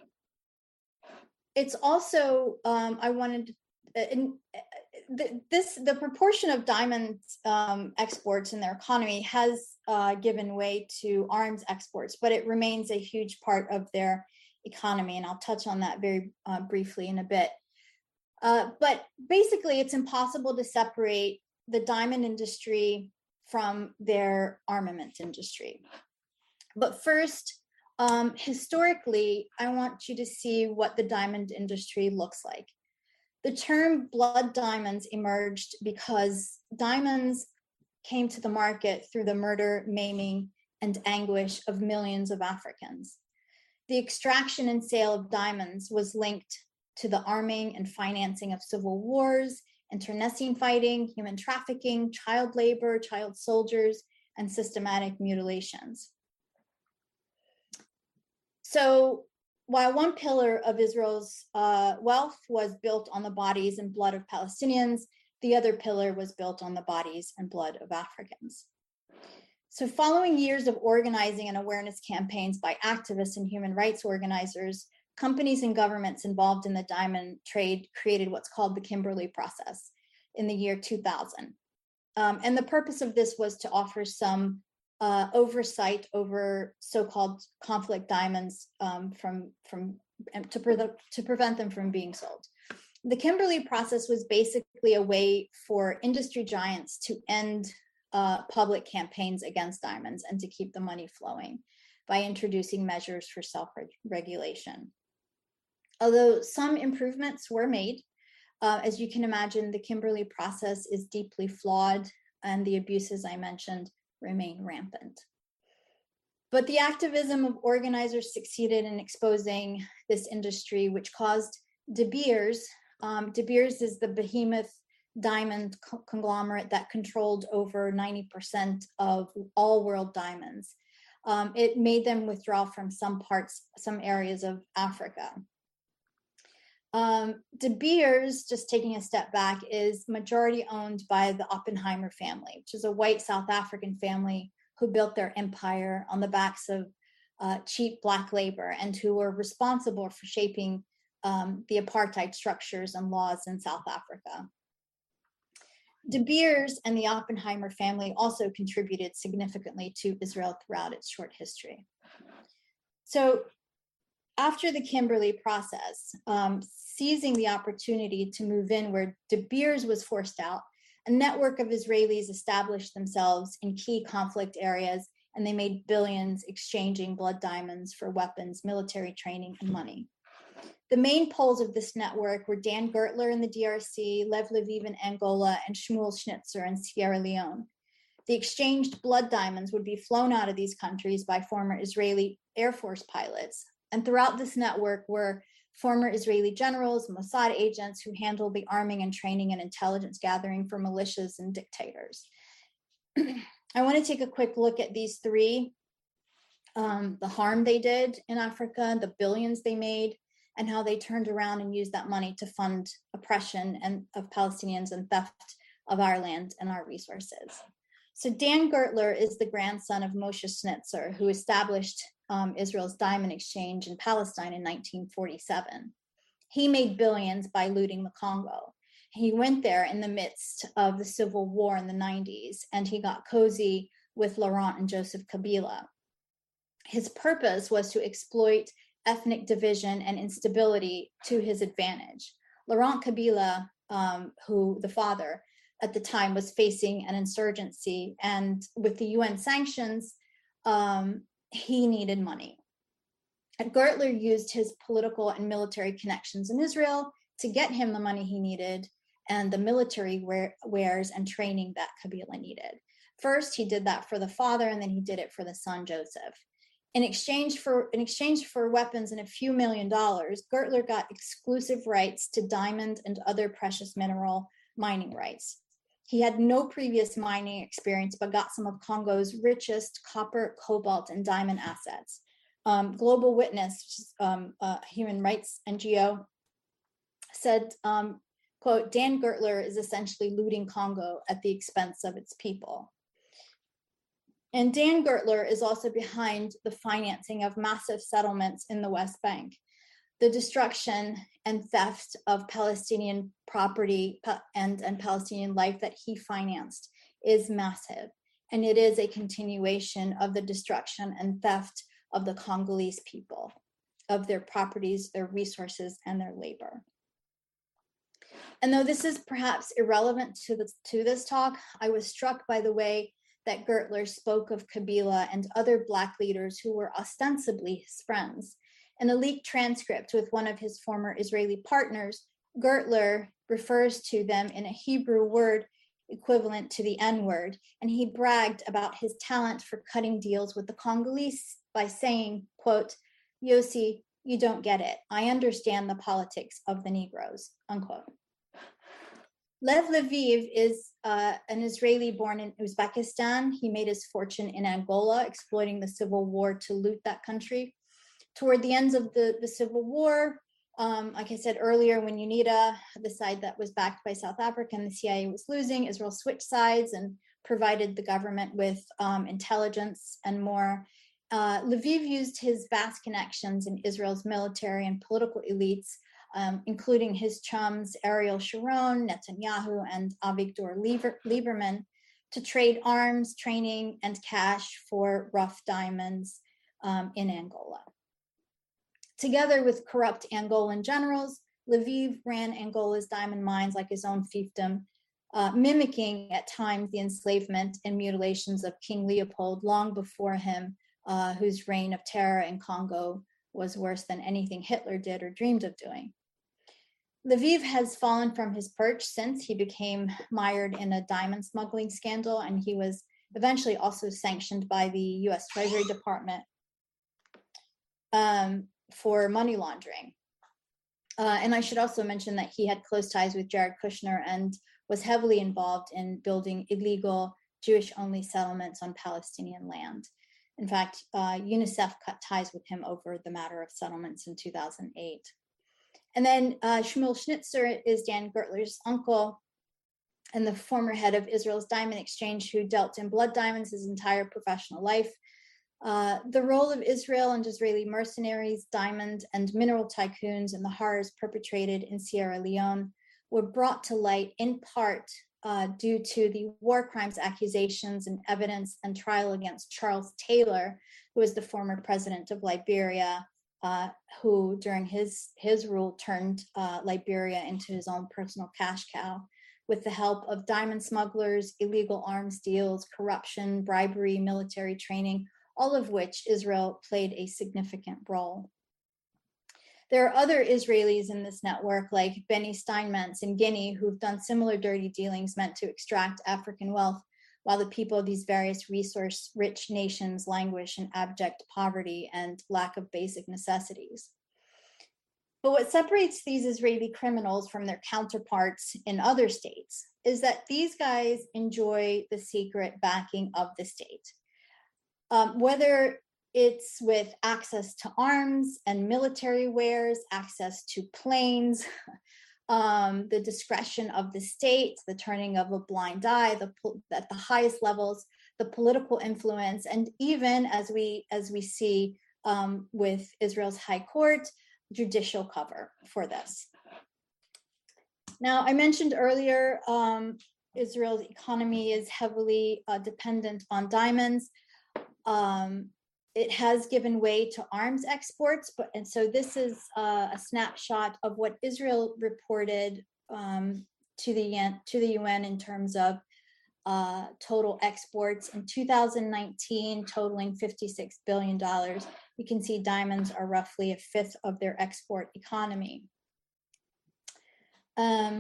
it's also, um, I wanted, in, the, this, the proportion of diamond um, exports in their economy has uh, given way to arms exports, but it remains a huge part of their economy, and I'll touch on that very uh, briefly in a bit. Uh, but basically, it's impossible to separate the diamond industry from their armament industry. But first, um, historically, I want you to see what the diamond industry looks like. The term blood diamonds emerged because diamonds came to the market through the murder, maiming, and anguish of millions of Africans. The extraction and sale of diamonds was linked to the arming and financing of civil wars, internecine fighting, human trafficking, child labor, child soldiers, and systematic mutilations. So while one pillar of Israel's uh, wealth was built on the bodies and blood of Palestinians, the other pillar was built on the bodies and blood of Africans. So following years of organizing and awareness campaigns by activists and human rights organizers, companies and governments involved in the diamond trade created what's called the Kimberley Process in the year two thousand. Um, and the purpose of this was to offer some uh, oversight over so-called conflict diamonds um, from, from, to, pre to prevent them from being sold. The Kimberley Process was basically a way for industry giants to end uh, public campaigns against diamonds and to keep the money flowing by introducing measures for self-regulation. Although some improvements were made, uh, as you can imagine, the Kimberley Process is deeply flawed and the abuses I mentioned remain rampant. But the activism of organizers succeeded in exposing this industry, which caused De Beers. Um, De Beers is the behemoth diamond co conglomerate that controlled over ninety percent of all world diamonds. Um, it made them withdraw from some parts, some areas of Africa. Um, De Beers, just taking a step back, is majority owned by the Oppenheimer family, which is a white South African family who built their empire on the backs of uh, cheap Black labor and who were responsible for shaping um, the apartheid structures and laws in South Africa. De Beers and the Oppenheimer family also contributed significantly to Israel throughout its short history. So after the Kimberley Process, um, seizing the opportunity to move in where De Beers was forced out, a network of Israelis established themselves in key conflict areas, and they made billions exchanging blood diamonds for weapons, military training, and money. The main poles of this network were Dan Gertler in the D R C, Lev Lviv in Angola, and Shmuel Schnitzer in Sierra Leone. The exchanged blood diamonds would be flown out of these countries by former Israeli Air Force pilots. And throughout this network were former Israeli generals, Mossad agents who handled the arming and training and intelligence gathering for militias and dictators. I want to take a quick look at these three, um, the harm they did in Africa, the billions they made, and how they turned around and used that money to fund oppression and of Palestinians and theft of our land and our resources. So Dan Gertler is the grandson of Moshe Schnitzer, who established um, Israel's diamond exchange in Palestine in nineteen forty-seven. He made billions by looting the Congo. He went there in the midst of the civil war in the nineties, and he got cozy with Laurent and Joseph Kabila. His purpose was to exploit ethnic division and instability to his advantage. Laurent Kabila, um, who the father at the time was facing an insurgency, and with the U N sanctions, um, he needed money. And Gertler used his political and military connections in Israel to get him the money he needed and the military wares and training that Kabila needed. First, he did that for the father, and then he did it for the son, Joseph. In exchange for, in exchange for weapons and a few million dollars, Gertler got exclusive rights to diamond and other precious mineral mining rights. He had no previous mining experience, but got some of Congo's richest copper, cobalt, and diamond assets. Um, Global Witness, which is um, a human rights N G O, said, um, quote, Dan Gertler is essentially looting Congo at the expense of its people. And Dan Gertler is also behind the financing of massive settlements in the West Bank, the destruction and theft of Palestinian property and, and Palestinian life that he financed is massive. And it is a continuation of the destruction and theft of the Congolese people. of their properties, their resources, and their labor. And though this is perhaps irrelevant to, the, to this talk, I was struck by the way that Gertler spoke of Kabila and other Black leaders who were ostensibly his friends. In a leaked transcript with one of his former Israeli partners, Gertler refers to them in a Hebrew word equivalent to the N-word, and he bragged about his talent for cutting deals with the Congolese by saying, quote, "Yossi, you don't get it. I understand the politics of the Negroes," unquote. Lev Lviv is uh, an Israeli born in Uzbekistan. He made his fortune in Angola, exploiting the civil war to loot that country. Toward the ends of the, the civil war, um, like I said earlier, when UNITA, the side that was backed by South Africa and the C I A was losing, Israel switched sides and provided the government with um, intelligence and more. Uh, Lviv used his vast connections in Israel's military and political elites, Um, including his chums Ariel Sharon, Netanyahu, and Avigdor Lieber- Lieberman, to trade arms, training, and cash for rough diamonds um, in Angola. Together with corrupt Angolan generals, Lviv ran Angola's diamond mines like his own fiefdom, uh, mimicking at times the enslavement and mutilations of King Leopold long before him, uh, whose reign of terror in Congo was worse than anything Hitler did or dreamed of doing. Lviv has fallen from his perch since he became mired in a diamond smuggling scandal, and he was eventually also sanctioned by the U S Treasury Department um, for money laundering. Uh, and I should also mention that he had close ties with Jared Kushner and was heavily involved in building illegal Jewish-only settlements on Palestinian land. In fact, uh, UNICEF cut ties with him over the matter of settlements in two thousand eight. And then uh, Shmuel Schnitzer is Dan Gertler's uncle and the former head of Israel's Diamond Exchange, who dealt in blood diamonds his entire professional life. Uh, the role of Israel and Israeli mercenaries, diamond and mineral tycoons, and the horrors perpetrated in Sierra Leone were brought to light in part uh, due to the war crimes accusations and evidence and trial against Charles Taylor, who was the former president of Liberia, Uh, who during his, his rule turned uh, Liberia into his own personal cash cow with the help of diamond smugglers, illegal arms deals, corruption, bribery, military training, all of which Israel played a significant role. There are other Israelis in this network like Benny Steinmetz in Guinea who've done similar dirty dealings meant to extract African wealth, while the people of these various resource-rich nations languish in abject poverty and lack of basic necessities. But what separates these Israeli criminals from their counterparts in other states is that these guys enjoy the secret backing of the state. Um, whether it's with access to arms and military wares, access to planes, Um, the discretion of the state, the turning of a blind eye, the, at the highest levels, the political influence, and even as we as we see um, with Israel's High Court, judicial cover for this. Now, I mentioned earlier, um, Israel's economy is heavily uh, dependent on diamonds. Um, It has given way to arms exports, but and so this is uh, a snapshot of what Israel reported um, to the to the U N in terms of uh, total exports in two thousand nineteen, totaling fifty-six billion dollars. You can see diamonds are roughly a fifth of their export economy. Um,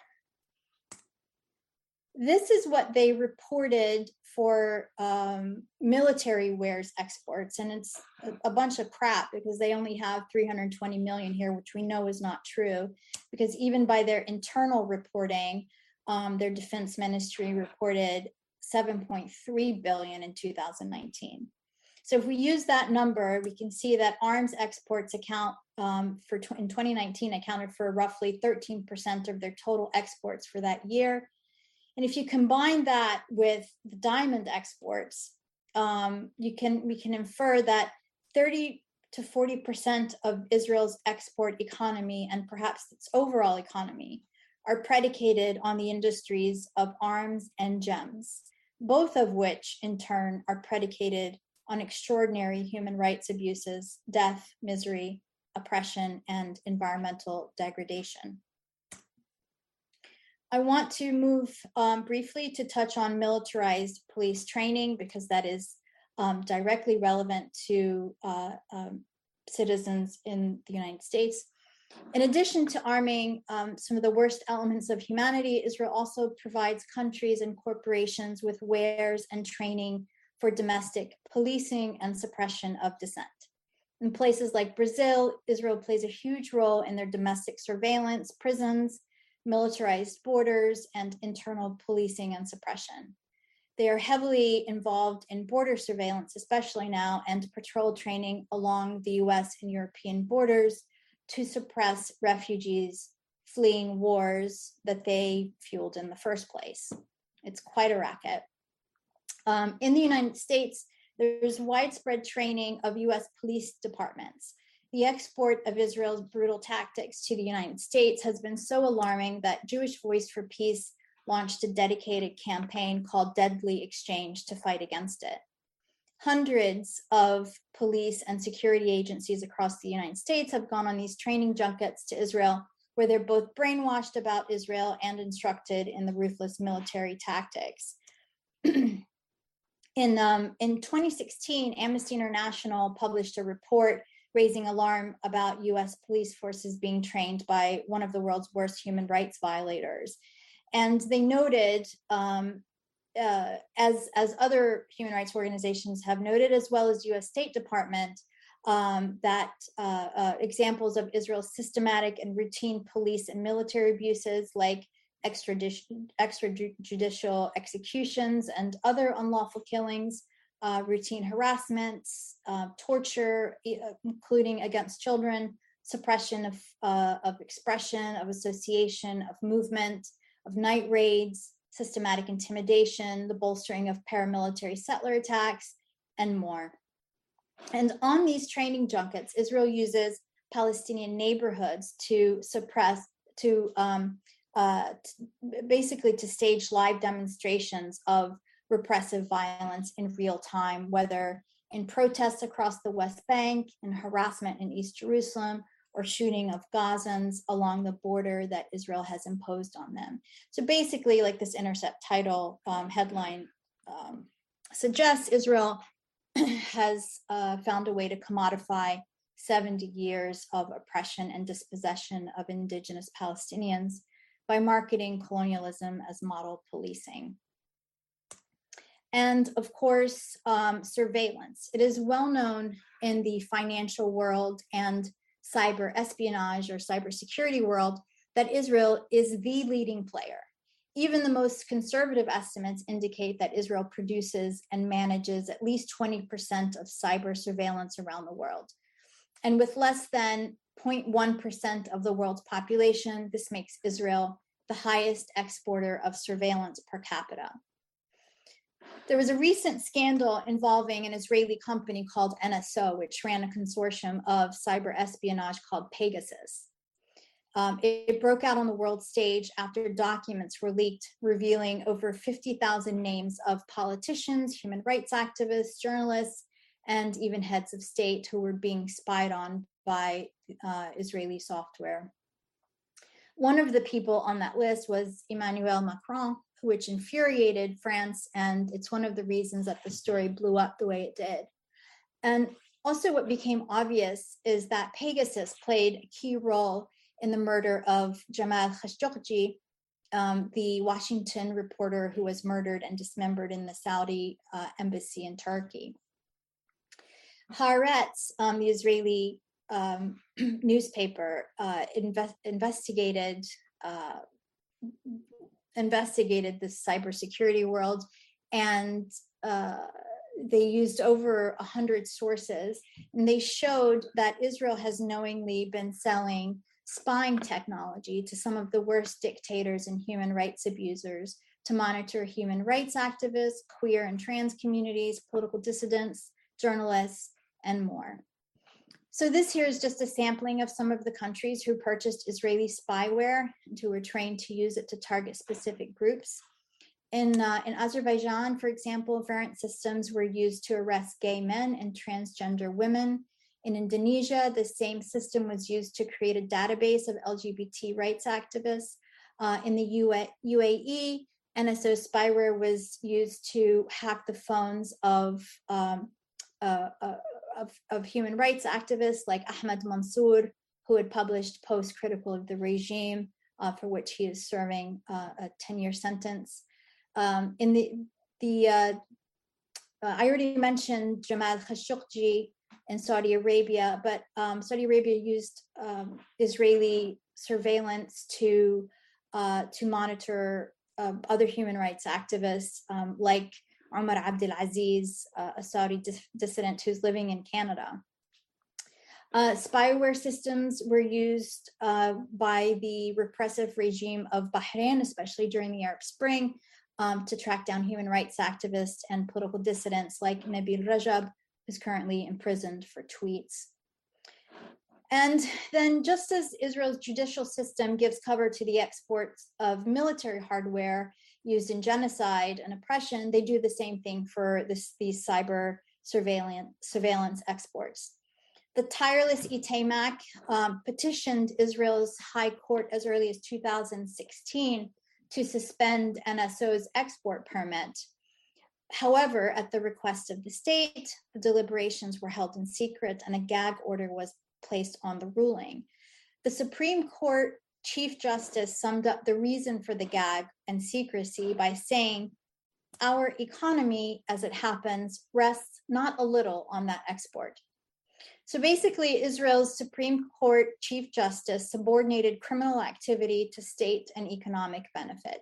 This is what they reported for um, military wares exports, and it's a, a bunch of crap because they only have three hundred twenty million here, which we know is not true, because even by their internal reporting, um, their defense ministry reported seven point three billion in two thousand nineteen. So if we use that number, we can see that arms exports account um, for in twenty nineteen accounted for roughly thirteen percent of their total exports for that year. And if you combine that with the diamond exports, um, you can we can infer that thirty to forty percent of Israel's export economy and perhaps its overall economy are predicated on the industries of arms and gems, both of which in turn are predicated on extraordinary human rights abuses, death, misery, oppression, and environmental degradation. I want to move um, briefly to touch on militarized police training because that is um, directly relevant to uh, um, citizens in the United States. In addition to arming um, some of the worst elements of humanity, Israel also provides countries and corporations with wares and training for domestic policing and suppression of dissent. In places like Brazil, Israel plays a huge role in their domestic surveillance, prisons, militarized borders, and internal policing and suppression. They are heavily involved in border surveillance, especially now, and patrol training along the U S and European borders to suppress refugees fleeing wars that they fueled in the first place. It's quite a racket. Um, in the United States, there's widespread training of U S police departments. The export of Israel's brutal tactics to the United States has been so alarming that Jewish Voice for Peace launched a dedicated campaign called Deadly Exchange to fight against it. Hundreds of police and security agencies across the United States have gone on these training junkets to Israel, where they're both brainwashed about Israel and instructed in the ruthless military tactics. in, um, in twenty sixteen, Amnesty International published a report raising alarm about U S police forces being trained by one of the world's worst human rights violators. And they noted, um, uh, as, as other human rights organizations have noted, as well as U S State Department, um, that uh, uh, examples of Israel's systematic and routine police and military abuses like extradition, extrajudicial executions and other unlawful killings, Uh, routine harassments, uh, torture, uh, including against children, suppression of, uh, of expression, of association, of movement, of night raids, systematic intimidation, the bolstering of paramilitary settler attacks, and more. And on these training junkets, Israel uses Palestinian neighborhoods to suppress, to um, uh, t- basically to stage live demonstrations of repressive violence in real time, whether in protests across the West Bank, in harassment in East Jerusalem, or shooting of Gazans along the border that Israel has imposed on them. So basically, like this Intercept title um, headline um, suggests, Israel has uh, found a way to commodify seventy years of oppression and dispossession of indigenous Palestinians by marketing colonialism as model policing. And of course, um, surveillance. It is well known in the financial world and cyber espionage or cybersecurity world that Israel is the leading player. Even the most conservative estimates indicate that Israel produces and manages at least twenty percent of cyber surveillance around the world. And with less than zero point one percent of the world's population, this makes Israel the highest exporter of surveillance per capita. There was a recent scandal involving an Israeli company called N S O, which ran a consortium of cyber espionage called Pegasus. Um, it, it broke out on the world stage after documents were leaked revealing over fifty thousand names of politicians, human rights activists, journalists, and even heads of state who were being spied on by uh, Israeli software. One of the people on that list was Emmanuel Macron, which infuriated France, and it's one of the reasons that the story blew up the way it did. And also what became obvious is that Pegasus played a key role in the murder of Jamal Khashoggi, um, the Washington reporter who was murdered and dismembered in the Saudi uh, embassy in Turkey. Haaretz, um, the Israeli um, newspaper, uh, invest, investigated uh, investigated this cybersecurity world, and uh, they used over one hundred sources, and they showed that Israel has knowingly been selling spying technology to some of the worst dictators and human rights abusers to monitor human rights activists, queer and trans communities, political dissidents, journalists, and more. So this here is just a sampling of some of the countries who purchased Israeli spyware and who were trained to use it to target specific groups. In, uh, in Azerbaijan, for example, variant systems were used to arrest gay men and transgender women. In Indonesia, the same system was used to create a database of L G B T rights activists. Uh, in the U A E, N S O spyware was used to hack the phones of, um, uh, uh, of, of human rights activists like Ahmed Mansour, who had published posts critical of the regime, uh, for which he is serving uh, a ten-year sentence. Um, in the, the uh, uh, I already mentioned Jamal Khashoggi in Saudi Arabia, but um, Saudi Arabia used um, Israeli surveillance to uh, to monitor uh, other human rights activists um, like Omar Abdelaziz, uh, a Saudi dis- dissident who's living in Canada. Uh, spyware systems were used uh, by the repressive regime of Bahrain, especially during the Arab Spring, um, to track down human rights activists and political dissidents like Nabil Rajab, who's currently imprisoned for tweets. And then just as Israel's judicial system gives cover to the exports of military hardware used in genocide and oppression, they do the same thing for this, these cyber surveillance, surveillance exports. The tireless Itamar um, petitioned Israel's High Court as early as two thousand sixteen to suspend N S O's export permit. However, at the request of the state, the deliberations were held in secret and a gag order was placed on the ruling. The Supreme Court Chief Justice summed up the reason for the gag and secrecy by saying, "Our economy, as it happens, rests not a little on that export." So basically, Israel's Supreme Court Chief Justice subordinated criminal activity to state and economic benefit.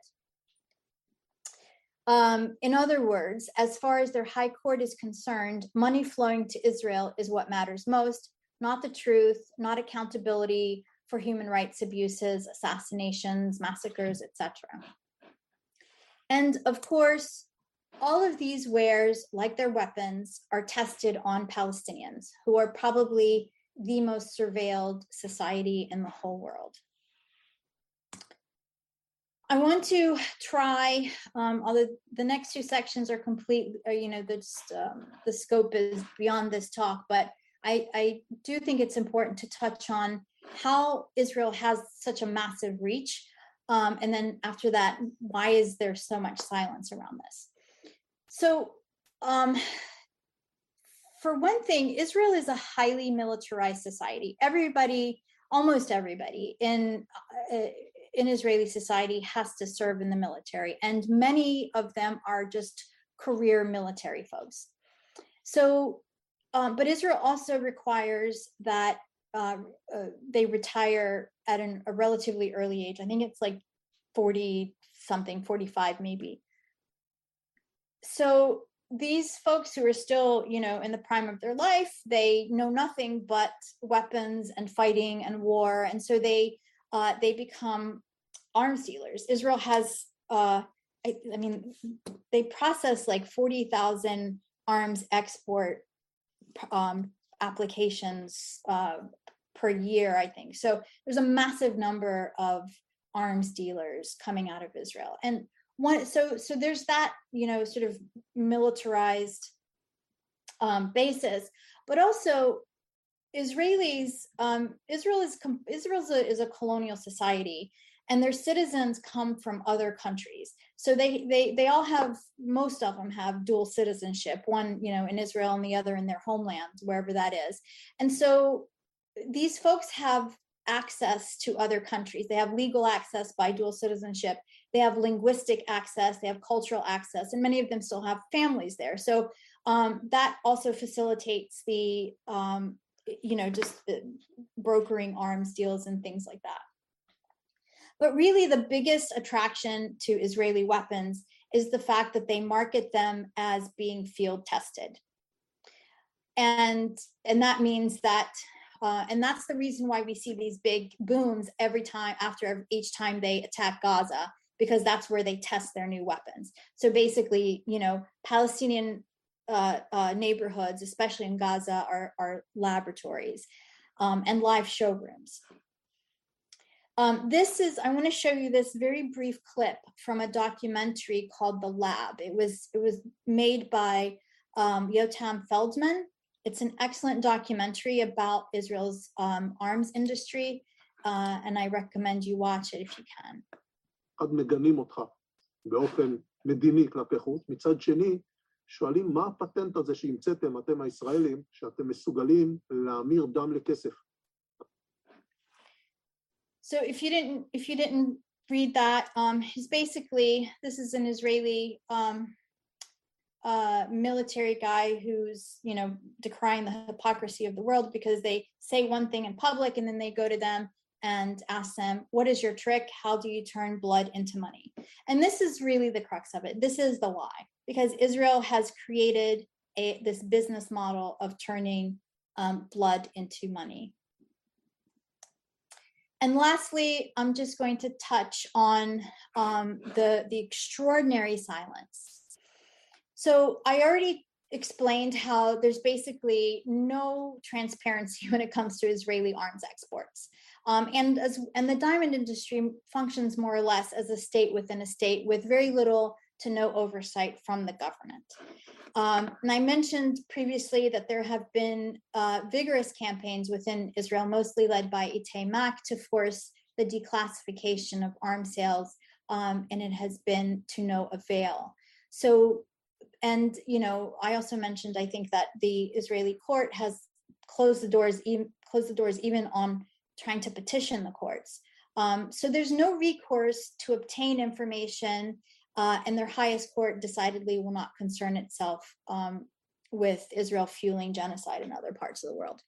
Um, in other words, as far as their high court is concerned, money flowing to Israel is what matters most, not the truth, not accountability for human rights abuses, assassinations, massacres, et cetera. And of course, all of these wares, like their weapons, are tested on Palestinians, who are probably the most surveilled society in the whole world. I want to try, um, although the next two sections are complete, or, you know, the, um, the scope is beyond this talk, but I, I do think it's important to touch on how Israel has such a massive reach. Um, and then after that, why is there so much silence around this? So, um, for one thing, Israel is a highly militarized society. Everybody, almost everybody in uh, in Israeli society has to serve in the military, and many of them are just career military folks. So, um, but Israel also requires that uh, uh, they retire at an, a relatively early age. I think it's like forty something, forty-five maybe. So these folks who are still, you know, in the prime of their life, they know nothing but weapons and fighting and war, and so they uh, they become arms dealers. Israel has, uh, I, I mean, they process like forty thousand arms export um, applications uh, per year, I think. So there's a massive number of arms dealers coming out of Israel, and one, so so there's that, you know, sort of militarized um, basis, but also Israelis. Um, Israel is Israel is a, is a colonial society, and their citizens come from other countries. So they they they all have, most of them have dual citizenship. One, you know, in Israel, and the other in their homeland, wherever that is. And so these folks have access to other countries. They have legal access by dual citizenship. They have linguistic access. They have cultural access, and many of them still have families there. So um, that also facilitates the, um, you know, just the brokering arms deals and things like that. But really, the biggest attraction to Israeli weapons is the fact that they market them as being field tested, and and that means that. Uh, and that's the reason why we see these big booms every time after each time they attack Gaza, because that's where they test their new weapons. So basically, you know, Palestinian uh, uh, neighborhoods, especially in Gaza, are, are laboratories um, and live showrooms. Um, this is, I want to show you this very brief clip from a documentary called The Lab. It was, it was made by um, Yotam Feldman. it's an excellent documentary about Israel's um, arms industry, uh, and I recommend you watch it if you can. אחד מגנים אותך באופן מדיני כלפי חוץ, מצד שני, שואלים מה הפטנט הזה שהמצאתם, אתם הישראלים, שאתם מסוגלים להמיר דם לכסף. So if you didn't, if you didn't read that, um, he's basically, this is an Israeli um, uh, military guy who's, you know, decrying the hypocrisy of the world because they say one thing in public and then they go to them and ask them, what is your trick? How do you turn blood into money? And this is really the crux of it. This is the lie, because Israel has created a, this business model of turning um, blood into money. And lastly, I'm just going to touch on um, the, the extraordinary silence. So I already explained how there's basically no transparency when it comes to Israeli arms exports. Um, and, as, and the diamond industry functions more or less as a state within a state with very little to no oversight from the government. Um, and I mentioned previously that there have been uh, vigorous campaigns within Israel, mostly led by Itay Mak, to force the declassification of arms sales, um, and it has been to no avail. So, and, you know, I also mentioned, I think that the Israeli court has closed the doors, even, closed the doors even on trying to petition the courts. Um, so there's no recourse to obtain information, uh, and their highest court decidedly will not concern itself um, with Israel fueling genocide in other parts of the world.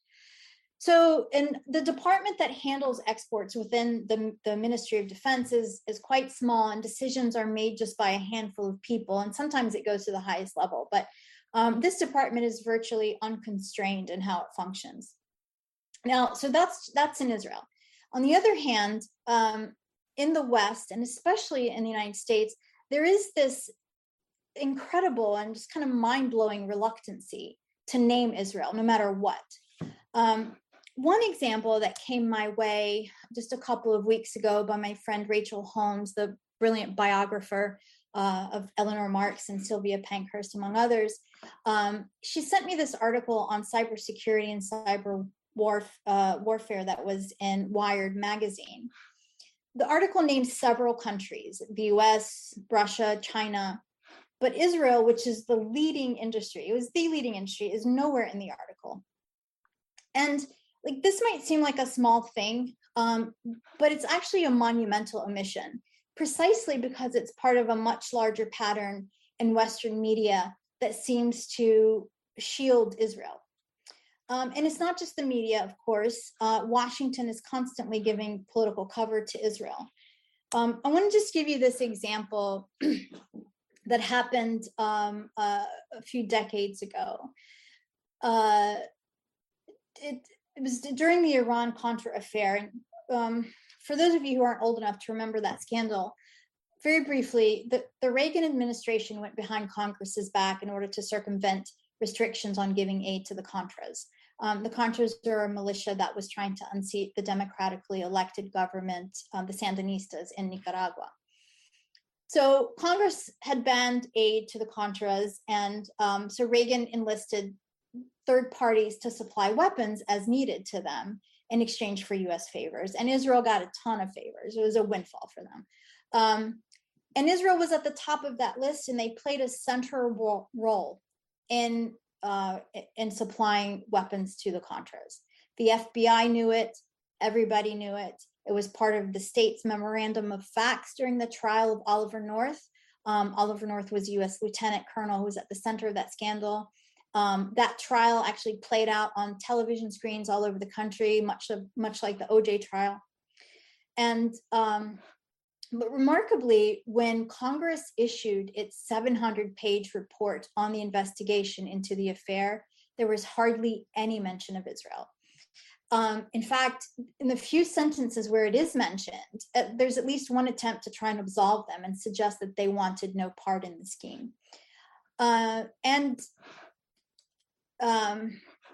So, and the department that handles exports within the, the Ministry of Defense is, is quite small, and decisions are made just by a handful of people, and sometimes it goes to the highest level. But um, this department is virtually unconstrained in how it functions. Now, so that's that's in Israel. On the other hand, um, in the West, and especially in the United States, there is this incredible and just kind of mind-blowing reluctancy to name Israel, no matter what. Um, one example that came my way just a couple of weeks ago by my friend Rachel Holmes, the brilliant biographer uh, of Eleanor Marx and Sylvia Pankhurst, among others, um, she sent me this article on cybersecurity and cyber warf- uh, warfare that was in Wired magazine. The article names several countries, the U S, Russia, China, but Israel, which is the leading industry, it was the leading industry, is nowhere in the article. And like this might seem like a small thing, um, but it's actually a monumental omission, precisely because it's part of a much larger pattern in Western media that seems to shield Israel. Um, and it's not just the media, of course. Uh, Washington is constantly giving political cover to Israel. Um, I want to just give you this example that happened um, uh, a few decades ago. Uh, it, it was during the Iran-Contra affair. And um, for those of you who aren't old enough to remember that scandal, very briefly, the, the Reagan administration went behind Congress's back in order to circumvent restrictions on giving aid to the Contras. Um, the Contras are a militia that was trying to unseat the democratically elected government, um, the Sandinistas in Nicaragua. So Congress had banned aid to the Contras, and um, so Reagan enlisted third parties to supply weapons as needed to them in exchange for U S favors. And Israel got a ton of favors. It was a windfall for them. Um, and Israel was at the top of that list, and they played a central role in Uh, in supplying weapons to the Contras. The F B I knew it. Everybody knew it. It was part of the state's memorandum of facts during the trial of Oliver North. Um, Oliver North was U S lieutenant colonel who was at the center of that scandal. Um, that trial actually played out on television screens all over the country, much of, much like the O J trial. And um, But remarkably, when Congress issued its seven hundred page report on the investigation into the affair, there was hardly any mention of Israel. Um, in fact, in the few sentences where it is mentioned, uh, there's at least one attempt to try and absolve them and suggest that they wanted no part in the scheme. Uh, and um,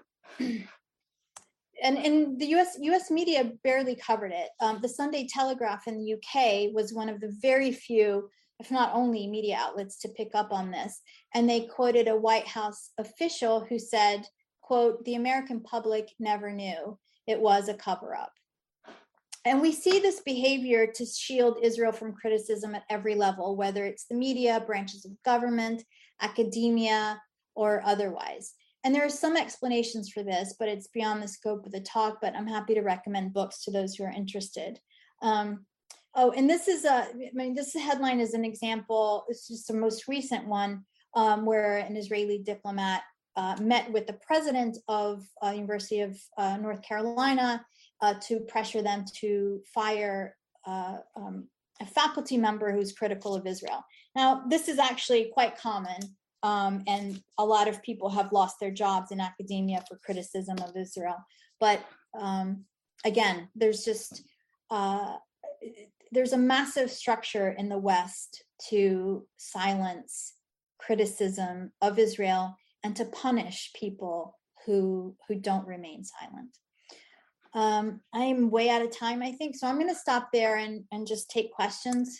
And, and the U S U S media barely covered it. Um, the Sunday Telegraph in the U K was one of the very few, if not only, media outlets to pick up on this. And they quoted a White House official who said, quote, the American public never knew it was a cover-up. And we see this behavior to shield Israel from criticism at every level, whether it's the media, branches of government, academia, or otherwise. And there are some explanations for this, but it's beyond the scope of the talk, but I'm happy to recommend books to those who are interested. Um, oh, and this is a, I mean, this headline is an example, it's just the most recent one, um, where an Israeli diplomat uh, met with the president of uh, University of uh, North Carolina uh, to pressure them to fire uh, um, a faculty member who's critical of Israel. Now, this is actually quite common. Um, and a lot of people have lost their jobs in academia for criticism of Israel. But um, again, there's just, uh, there's a massive structure in the West to silence criticism of Israel and to punish people who, who don't remain silent. Um, I'm way out of time, I think, so I'm going to stop there and, and just take questions.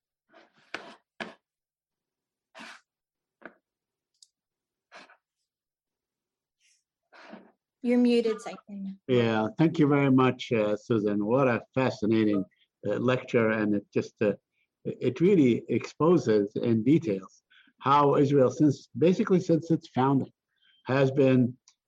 You're muted, Saikin. Yeah, thank you very much, uh, Susan. What a fascinating uh, lecture, and it just uh, it really exposes in details how Israel, since basically since its founding, has been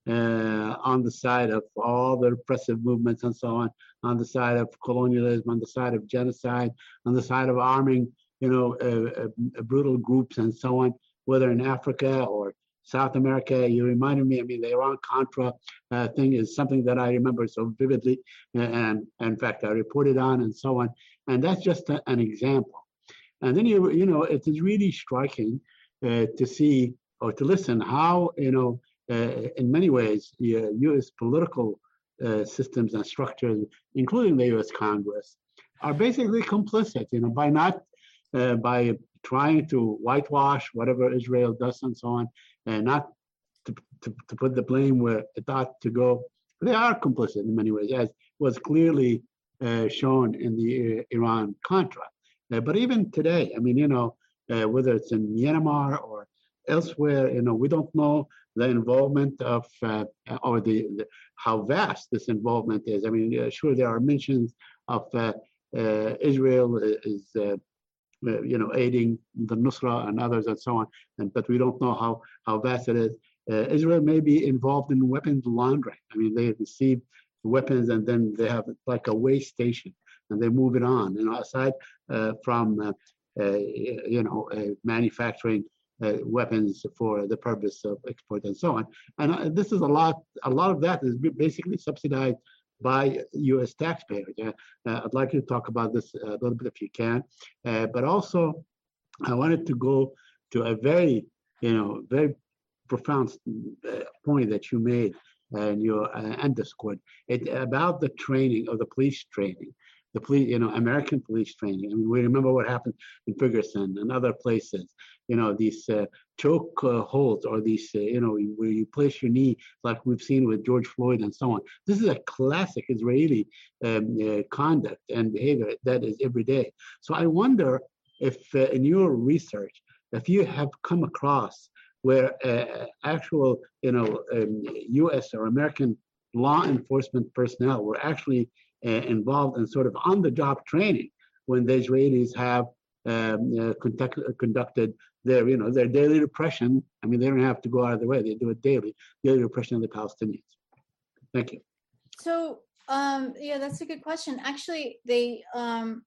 uh, on the side of all the repressive movements and so on, on the side of colonialism, on the side of genocide, on the side of arming, you know, uh, uh, brutal groups and so on, whether in Africa or South America. You reminded me, I mean, the Iran-Contra uh, thing is something that I remember so vividly, and, and in fact, I reported on and so on. And that's just a, an example. And then, you you know, it is really striking uh, to see or to listen how, you know, uh, in many ways, the uh, U S political uh, systems and structures, including the U S Congress, are basically complicit, you know, by not, uh, by trying to whitewash whatever Israel does and so on, and not to, to, to put the blame where it ought to go. They are complicit in many ways, as was clearly uh, shown in the uh, Iran-Contra. Uh, but even today, I mean, you know, uh, whether it's in Myanmar or elsewhere, you know, we don't know the involvement of, uh, or the, the how vast this involvement is. I mean, uh, sure, there are mentions of uh, uh, Israel is, uh, uh, you know, aiding the Nusra and others and so on, and, but we don't know how, how vast it is. Uh, Israel may be involved in weapons laundering. I mean, they receive weapons and then they have like a weigh station and they move it on, you know, aside uh, from, uh, uh, you know, uh, manufacturing uh, weapons for the purpose of export and so on. And uh, this is a lot, a lot of that is basically subsidized by U S taxpayers. Uh, uh, I'd like you to talk about this a little bit if you can, uh, but also I wanted to go to a very, you know, very profound uh, point that you made uh, in your uh, underscored it about the training of the police training, the police, you know, American police training. I mean, we remember what happened in Ferguson and other places. You know, these uh, choke uh, holds or these, uh, you know, where you place your knee, like we've seen with George Floyd and so on. This is a classic Israeli um, uh, conduct and behavior that is every day. So I wonder if uh, in your research, if you have come across where uh, actual, you know, um, U S or American law enforcement personnel were actually uh, involved in sort of on-the-job training when the Israelis have um, uh, conduct, uh, conducted their, you know, their daily repression. I mean, they don't have to go out of the way; they do it daily. Daily repression of the Palestinians. Thank you. So, um, yeah, that's a good question. Actually, they um,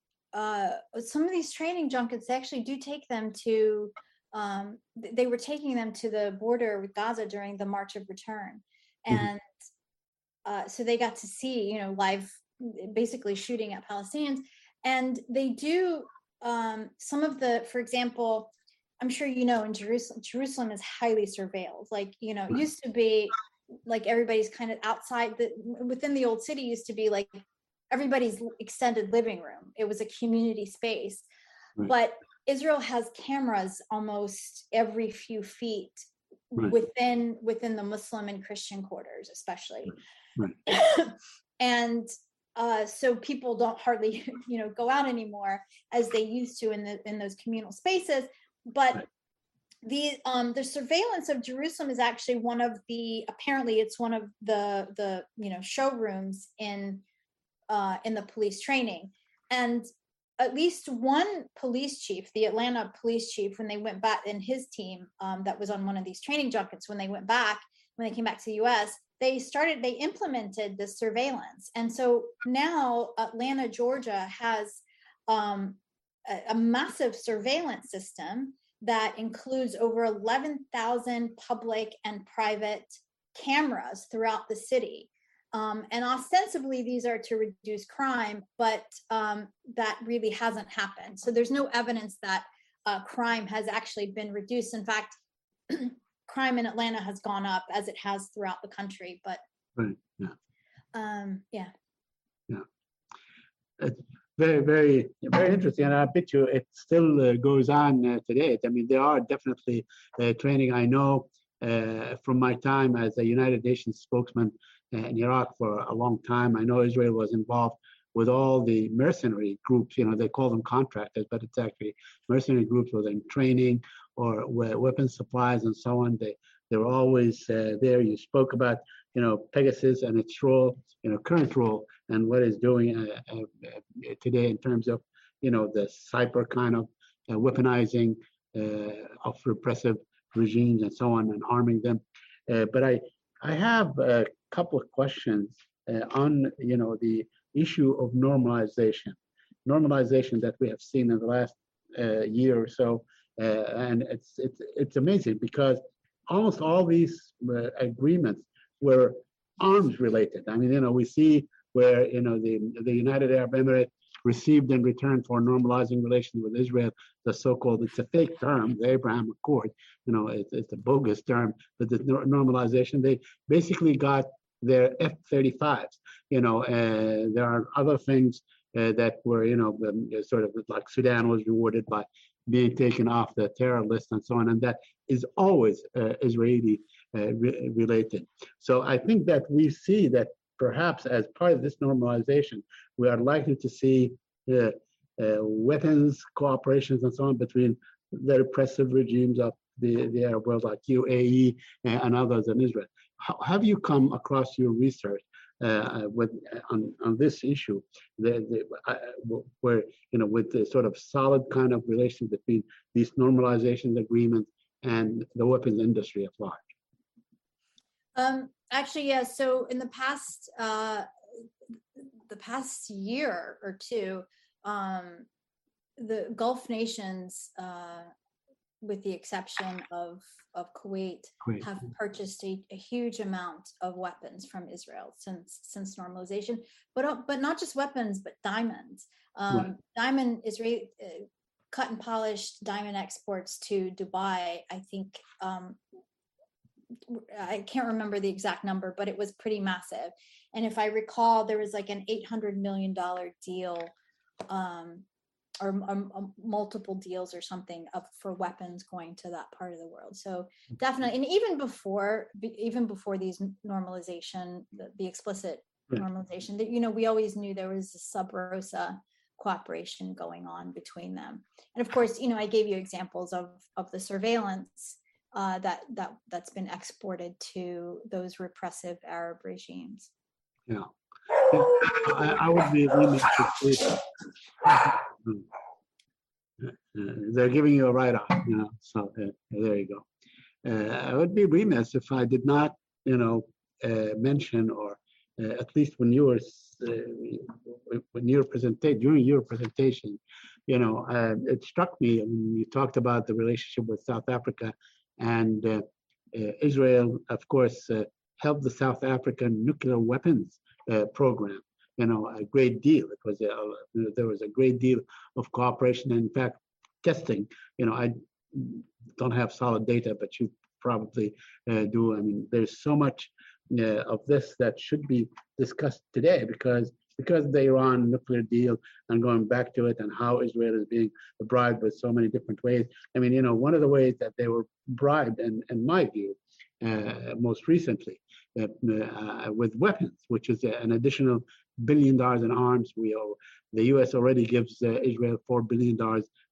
uh, some of these training junkets, they actually do take them to. Um, they were taking them to the border with Gaza during the March of Return, and mm-hmm. uh, so they got to see, you know, live, basically shooting at Palestinians, and they do um, some of the, for example, I'm sure you know, in Jerusalem, Jerusalem is highly surveilled. Like, you know, it used to be like everybody's kind of outside the within the old city used to be like everybody's extended living room. It was a community space, right. But Israel has cameras almost every few feet right. within within the Muslim and Christian quarters, especially. Right. And uh, so people don't hardly, you know, go out anymore as they used to in the in those communal spaces. But right. the um, the surveillance of Jerusalem is actually one of the apparently it's one of the the you know showrooms in uh, in the police training, and at least one police chief, the Atlanta police chief, when they went back, and his team um, that was on one of these training junkets, when they went back, when they came back to the U S, they started, they implemented this surveillance. And so now Atlanta, Georgia has um, a, a massive surveillance system that includes over eleven thousand public and private cameras throughout the city. Um, and ostensibly, these are to reduce crime, but um, that really hasn't happened. So there's no evidence that uh, crime has actually been reduced. In fact, crime in Atlanta has gone up as it has throughout the country. But right, yeah, um, yeah, yeah, it's very, very, very interesting. And I bet you it still uh, goes on uh, today. I mean, there are definitely uh, training. I know uh, from my time as a United Nations spokesman in Iraq for a long time. I know Israel was involved with all the mercenary groups. You know, they call them contractors, but it's actually mercenary groups within training or weapons supplies and so on. They they were always uh, there. You spoke about, you know, Pegasus and its role, you know, current role, and what it's doing uh, uh, today in terms of, you know, the cyber kind of uh, weaponizing uh, of repressive regimes and so on, and arming them. Uh, but I I have a couple of questions uh, on, you know, the issue of normalization, normalization that we have seen in the last uh, year or so, uh, and it's it's it's amazing because almost all these uh, agreements were arms related. I mean, you know, we see where, you know, the the United Arab Emirates received in return for normalizing relations with Israel the so-called, it's a fake term, the Abraham Accord, you know, it's, it's a bogus term, but the normalization, they basically got their F thirty-fives, you know, and there are other things uh, that were, you know, um, sort of like Sudan was rewarded by being taken off the terror list and so on, and that is always uh, Israeli uh, re- related. So I think that we see that perhaps as part of this normalization, we are likely to see uh, uh, weapons cooperations and so on between the repressive regimes of the, the Arab world like U A E and, and others in Israel. How have you come across your research uh, with on, on this issue, the, the, uh, where, you know, with the sort of solid kind of relation between these normalization agreements and the weapons industry at large? Um, actually, yeah. So in the past, uh, the past year or two, um, the Gulf nations, uh, with the exception of of Kuwait, Kuwait. have purchased a, a huge amount of weapons from Israel since since normalization. But but not just weapons, but diamonds. Um, Right. Diamond Israeli uh, cut and polished diamond exports to Dubai, I think. Um, I can't remember the exact number, but it was pretty massive. And if I recall, there was like an eight hundred million dollars deal, um, or um, multiple deals or something up for weapons going to that part of the world. So definitely, and even before, even before these normalization, the, the explicit normalization, that, you know, we always knew there was a sub rosa cooperation going on between them. And of course, you know, I gave you examples of of the surveillance Uh, that that that's been exported to those repressive Arab regimes. Yeah, I, I would be remiss to say they're giving you a write-off, you know. So uh, there you go. Uh, I would be remiss if I did not, you know, uh, mention, or uh, at least when you were uh, when you were presentation during your presentation, you know, uh, it struck me when you talked about the relationship with South Africa. And uh, uh, Israel, of course, uh, helped the South African nuclear weapons uh, program, you know, a great deal. It was a, there was a great deal of cooperation. And in fact, testing, you know, I don't have solid data, but you probably uh, do. I mean, there's so much uh, of this that should be discussed today because because the Iran nuclear deal and going back to it and how Israel is being bribed with so many different ways. I mean, you know, one of the ways that they were bribed, in, in my view, uh, most recently, uh, uh, with weapons, which is an additional billion dollars in arms. We owe, the U S already gives uh, Israel four billion dollars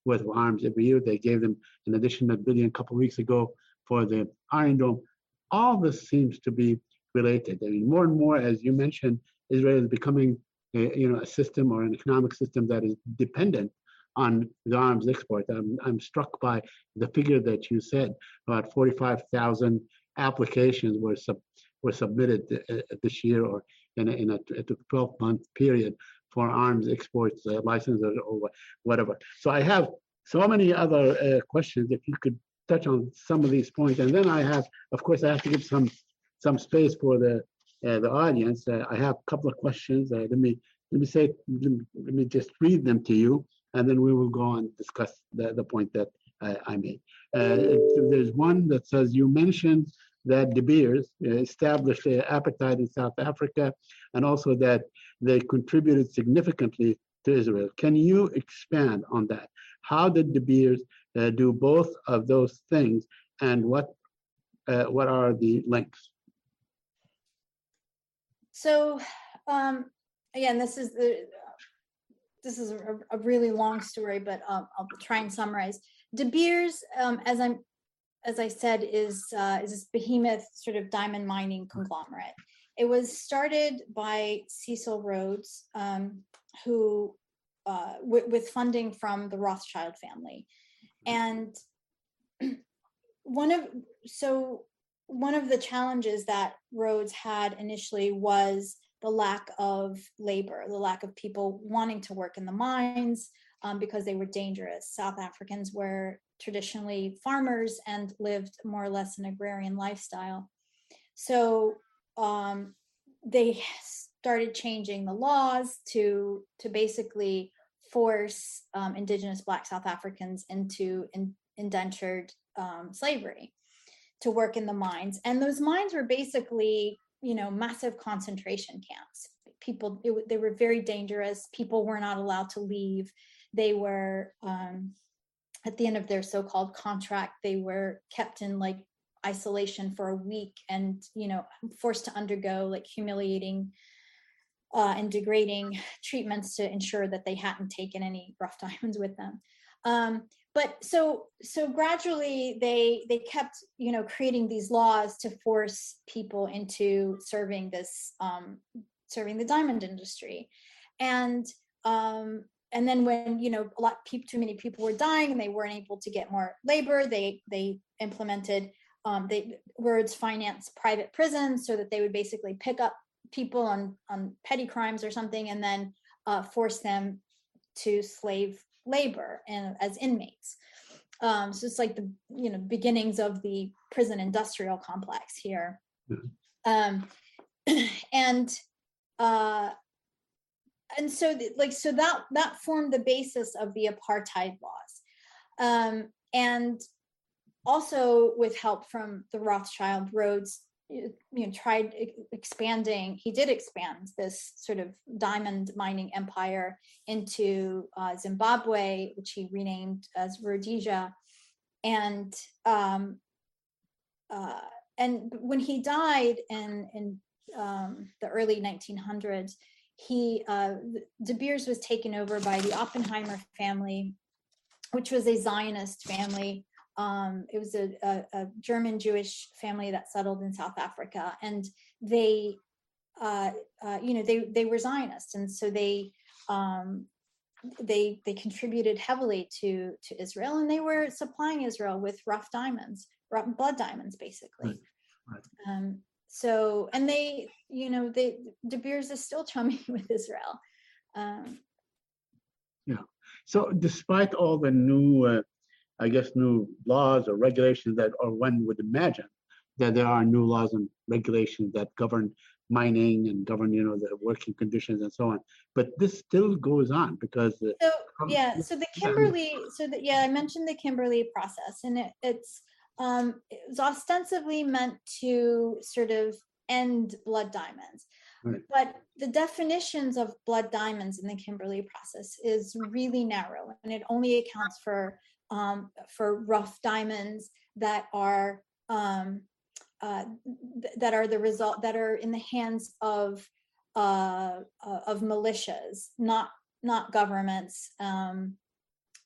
worth of arms every year. They gave them an additional billion a couple of weeks ago for the Iron Dome. All this seems to be related. I mean, more and more, as you mentioned, Israel is becoming a, you know, a system or an economic system that is dependent on the arms export. I'm, I'm struck by the figure that you said, about forty-five thousand applications were sub, were submitted uh, this year or in a, in a twelve-month period for arms exports uh, licenses or whatever. So I have so many other uh, questions. If you could touch on some of these points, and then I have, of course, I have to give some some space for the uh, the audience. Uh, I have a couple of questions. Uh, let me let me say let me, let me just read them to you, and then we will go and discuss the, the point that uh, I made. Uh, there's one that says you mentioned that De Beers established an appetite in South Africa, and also that they contributed significantly to Israel. Can you expand on that? How did De Beers uh, do both of those things, and what uh, what are the links? So, um, again, this is the this is a, a really long story, but um, I'll try and summarize. De Beers, um, as I'm as I said, is uh, is this behemoth sort of diamond mining conglomerate. It was started by Cecil Rhodes, um, who uh, w- with funding from the Rothschild family, and one of so one of the challenges that Rhodes had initially was the lack of labor, the lack of people wanting to work in the mines um, because they were dangerous. South Africans were traditionally farmers and lived more or less an agrarian lifestyle. So um, they started changing the laws to, to basically force um, indigenous Black South Africans into in, indentured um, slavery to work in the mines. And those mines were basically, you know, massive concentration camps. People, it, they were very dangerous. People were not allowed to leave. They were, um, at the end of their so-called contract, they were kept in like isolation for a week and, you know, forced to undergo like humiliating uh, and degrading treatments to ensure that they hadn't taken any rough diamonds with them. Um, but so so gradually they they kept, you know, creating these laws to force people into serving this um, serving the diamond industry, and um, and then when, you know, a lot people too many people were dying and they weren't able to get more labor, they they implemented um, they Rhodes financed private prisons so that they would basically pick up people on on petty crimes or something and then uh, force them to slave labor and as inmates. Um, so it's like the, you know, beginnings of the prison industrial complex here. Mm-hmm. Um, and uh, and so the, like so that that formed the basis of the apartheid laws, um, and also with help from the Rothschild, Rhodes, you know, tried expanding. He did expand this sort of diamond mining empire into uh, Zimbabwe, which he renamed as Rhodesia, and um, uh, and when he died in in um, the early nineteen hundreds, he uh, De Beers was taken over by the Oppenheimer family, which was a Zionist family. Um, it was a, a, a German Jewish family that settled in South Africa, and they, uh, uh, you know, they they were Zionists, and so they um, they they contributed heavily to to Israel, and they were supplying Israel with rough diamonds, rough blood diamonds, basically. Right. Right. Um, so, and they, you know, they De Beers is still chummy with Israel. Um, yeah. So, despite all the new uh, I guess, new laws or regulations that, or one would imagine that there are new laws and regulations that govern mining and govern, you know, the working conditions and so on. But this still goes on because. Uh, so yeah, so the Kimberley, so that yeah, I mentioned the Kimberley process, and it, it's um, it was ostensibly meant to sort of end blood diamonds. Right. But the definitions of blood diamonds in the Kimberley process is really narrow, and it only accounts for um, for rough diamonds that are um, uh, th- that are the result that are in the hands of uh, uh, of militias, not not governments, um,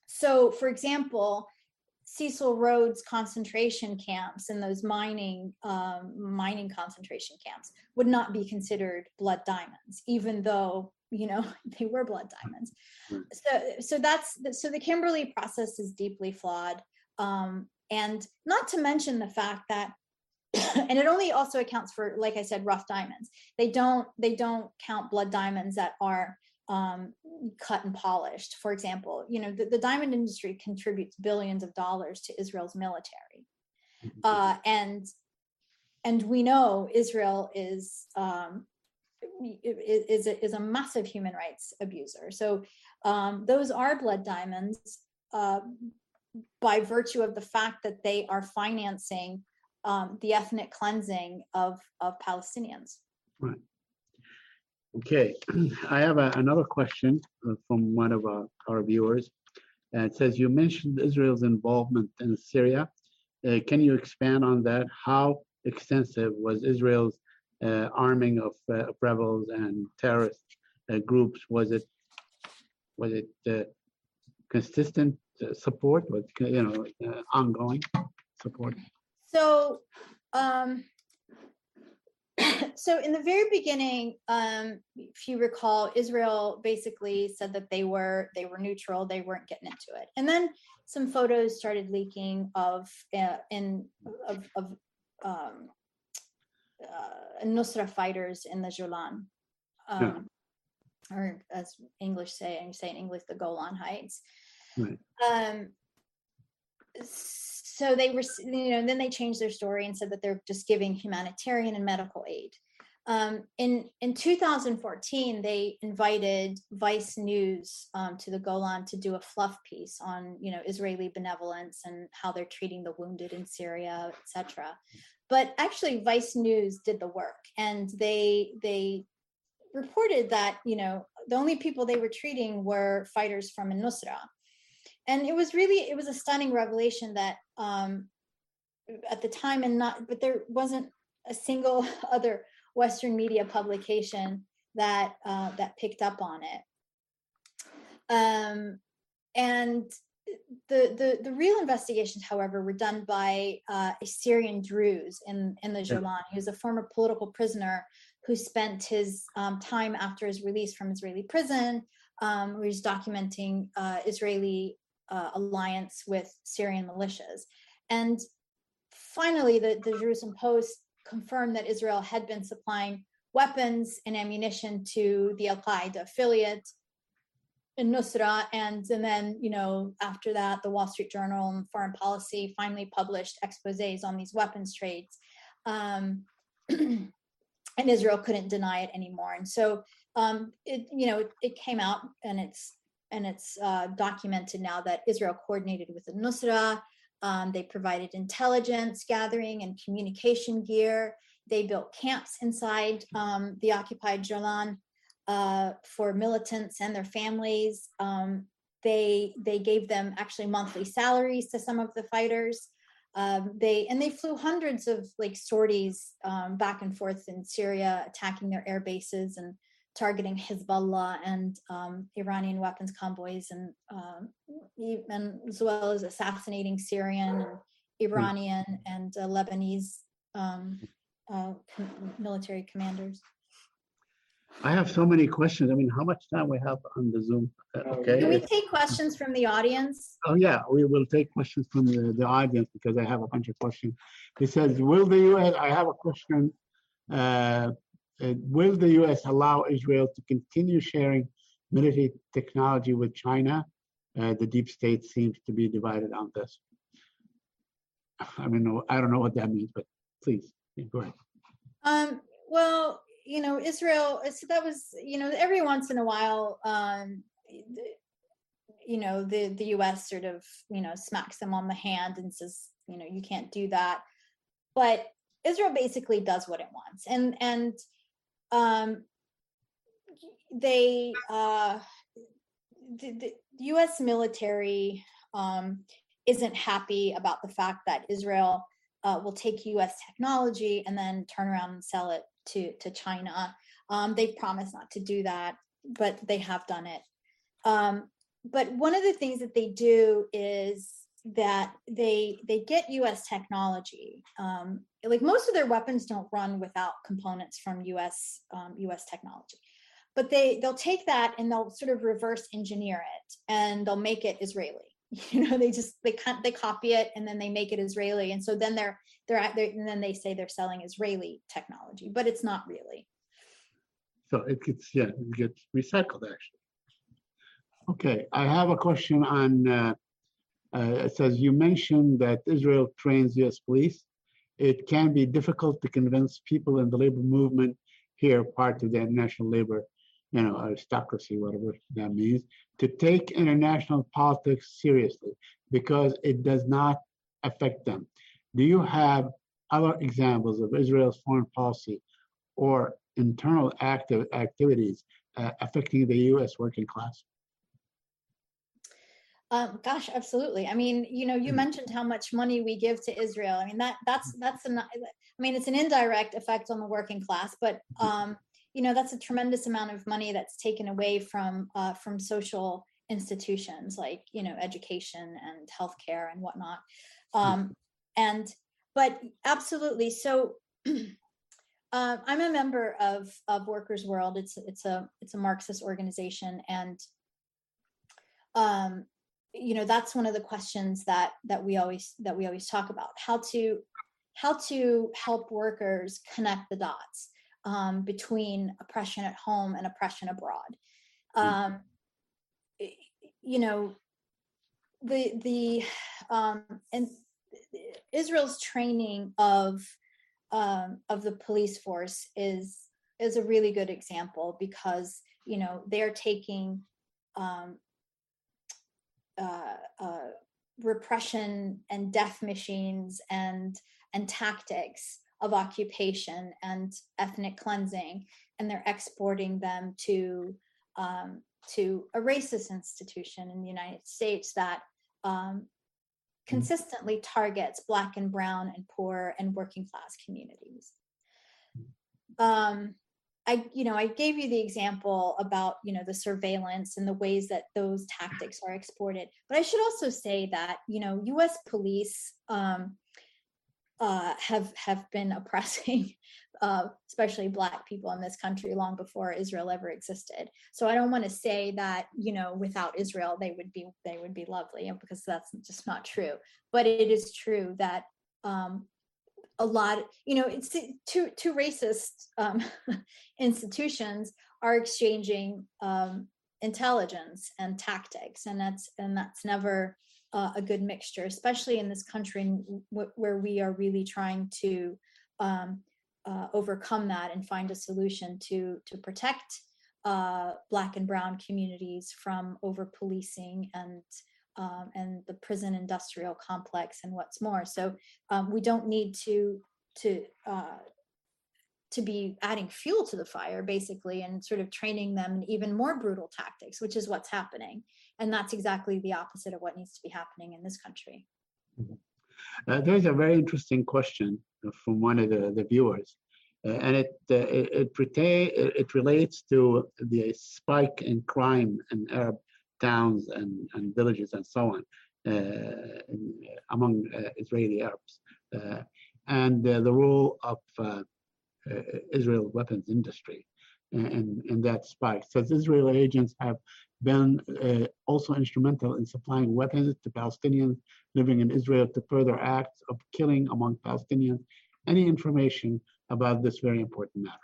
so, for example, Cecil Rhodes concentration camps and those mining um, mining concentration camps would not be considered blood diamonds, even though, you know, they were blood diamonds. Right. So, so that's so the Kimberley process is deeply flawed, um, and not to mention the fact that, and it only also accounts for, like I said, rough diamonds. They don't they don't count blood diamonds that are Um, cut and polished. For example, you know, the, the diamond industry contributes billions of dollars to Israel's military. Uh, and and we know Israel is um, is, a, is a massive human rights abuser. So um, those are blood diamonds uh, by virtue of the fact that they are financing um, the ethnic cleansing of, of Palestinians. Right. Okay, I have a, another question from one of our, our viewers. Uh, it says, you mentioned Israel's involvement in Syria. Uh, can you expand on that? How extensive was Israel's uh, arming of uh, rebels and terrorist uh, groups? Was it was it uh, consistent uh, support? Was you know uh, ongoing support? So. Um, So in the very beginning, um, if you recall, Israel basically said that they were they were neutral, they weren't getting into it, and then some photos started leaking of uh, in of, of um, uh, Nusra fighters in the Golan, um, yeah. or as English say, and you say in English, the Golan Heights. Right. Um, So they were, you know, then they changed their story and said that they're just giving humanitarian and medical aid. Um, in in two thousand fourteen, they invited Vice News um, to the Golan to do a fluff piece on, you know, Israeli benevolence and how they're treating the wounded in Syria, et cetera. But actually, Vice News did the work, and they they reported that, you know, the only people they were treating were fighters from Nusra. And it was really, it was a stunning revelation that um, at the time, and not, but there wasn't a single other Western media publication that uh, that picked up on it. Um, and the, the the real investigations, however, were done by uh, a Syrian Druze in, in the Golan. He was a former political prisoner who spent his um, time after his release from Israeli prison, um, where he's documenting uh, Israeli Uh, alliance with Syrian militias. And finally, the, the Jerusalem Post confirmed that Israel had been supplying weapons and ammunition to the Al-Qaeda affiliate in Nusra. And, and then, you know, after that, the Wall Street Journal and Foreign Policy finally published exposés on these weapons trades. Um, and Israel couldn't deny it anymore. And so, um, it, you know, it, it came out, and it's And it's uh, documented now that Israel coordinated with the Nusra. Um, they provided intelligence gathering and communication gear. They built camps inside um, the occupied Golan uh, for militants and their families. Um, they they gave them actually monthly salaries to some of the fighters. Um, they and they flew hundreds of like sorties um, back and forth in Syria, attacking their air bases and targeting Hezbollah and um, Iranian weapons convoys, and, um, and as well as assassinating Syrian and Iranian and uh, Lebanese um, uh, com- military commanders. I have so many questions. I mean, how much time we have on the Zoom? Uh, okay. Can we take questions from the audience? Oh yeah, we will take questions from the, the audience because I have a bunch of questions. It says, will the U S, I have a question, uh, Uh, will the U S allow Israel to continue sharing military technology with China? Uh, the deep state seems to be divided on this. I mean, I don't know what that means, but please, yeah, go ahead. Um, well, you know, Israel, so that was, you know, every once in a while, um, you know, the, the U S sort of, you know, smacks them on the hand and says, you know, you can't do that. But Israel basically does what it wants. And, and, Um, they, uh, the, the U S military um, isn't happy about the fact that Israel uh, will take U S technology and then turn around and sell it to, to China. Um, they've promised not to do that, but they have done it. Um, but one of the things that they do is that they they get U S technology. Um, like most of their weapons don't run without components from U S um, U S technology, but they they'll take that and they'll sort of reverse engineer it and they'll make it Israeli. You know, they just they can't they copy it and then they make it Israeli, and so then they're they're, they're and then they say they're selling Israeli technology, but it's not really. So it gets, yeah, it gets recycled actually. Okay, I have a question on, uh, uh, it says, you mentioned that Israel trains U S police. It can be difficult to convince people in the labor movement here, part of the national labor, you know, aristocracy, whatever that means, to take international politics seriously because it does not affect them. Do you have other examples of Israel's foreign policy or internal active activities uh, affecting the U S working class? Um, gosh, absolutely. I mean, you know, you mentioned how much money we give to Israel. I mean, that that's that's an, I mean, it's an indirect effect on the working class, but um, you know, that's a tremendous amount of money that's taken away from uh, from social institutions like, you know, education and healthcare and whatnot. Um, and but absolutely. So uh, I'm a member of of Workers' World. It's it's a it's a Marxist organization, and um, you know, that's one of the questions that that we always that we always talk about, how to how to help workers connect the dots um, between oppression at home and oppression abroad. Um, you know, the the um, and Israel's training of um, of the police force is is a really good example, because you know they're taking um, Uh, uh, repression and death machines and and tactics of occupation and ethnic cleansing, and they're exporting them to um, to a racist institution in the United States that um, consistently targets Black and brown and poor and working class communities. Um, I, you know, I gave you the example about, you know, the surveillance and the ways that those tactics are exported. But I should also say that, you know, U S police um, uh, have have been oppressing, uh, especially Black people in this country long before Israel ever existed. So I don't want to say that, you know, without Israel they would be they would be lovely, because that's just not true. But it is true that um, a lot, you know, it's two two racist um, institutions are exchanging um, intelligence and tactics, and that's and that's never uh, a good mixture, especially in this country w- where we are really trying to um, uh, overcome that and find a solution to to protect uh, Black and brown communities from over policing and Um, and the prison industrial complex and what's more. So um, we don't need to to uh, to be adding fuel to the fire, basically, and sort of training them in even more brutal tactics, which is what's happening. And that's exactly the opposite of what needs to be happening in this country. Uh, there's a very interesting question from one of the, the viewers, uh, and it, uh, it, it, pertain, it relates to the spike in crime in Arab towns and, and villages and so on uh, in, among uh, Israeli Arabs, uh, and uh, the role of uh, uh, Israel weapons industry and, and that spike. Says Israeli agents have been uh, also instrumental in supplying weapons to Palestinians living in Israel to further acts of killing among Palestinians. Any information about this very important matter?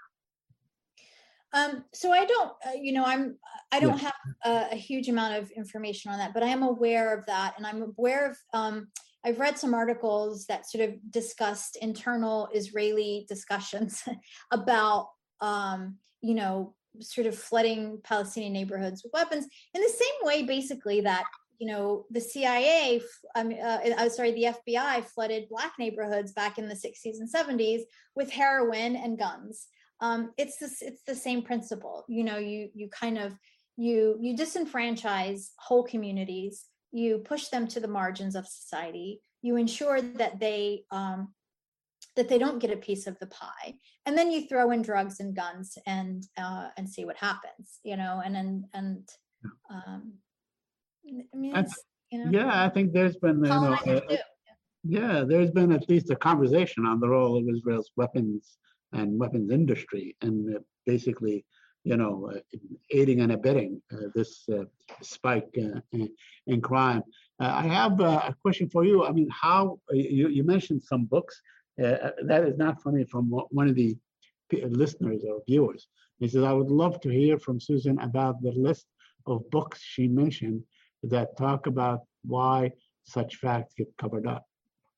Um, so I don't, uh, you know, I'm, I don't Yes. have a, a huge amount of information on that, but I am aware of that. And I'm aware of, um, I've read some articles that sort of discussed internal Israeli discussions about, um, you know, sort of flooding Palestinian neighborhoods with weapons in the same way, basically, that, you know, the C I A, I mean, uh, uh, sorry, the F B I flooded Black neighborhoods back in the sixties and seventies with heroin and guns. Um, it's this, it's the same principle. You know, you you kind of you you disenfranchise whole communities. You push them to the margins of society. You ensure that they um, that they don't get a piece of the pie, and then you throw in drugs and guns and uh, and see what happens. You know, and and and um, I mean, I it's, you know, Yeah, I think there's been, you know, colonizers uh, do. yeah, there's been at least a conversation on the role of Israel's weapons and weapons industry, and uh, basically, you know, uh, aiding and abetting uh, this uh, spike uh, in, in crime. Uh, I have uh, a question for you. I mean, how you, you mentioned some books. Uh, that is not funny from one of the listeners or viewers. He says, I would love to hear from Susan about the list of books she mentioned that talk about why such facts get covered up.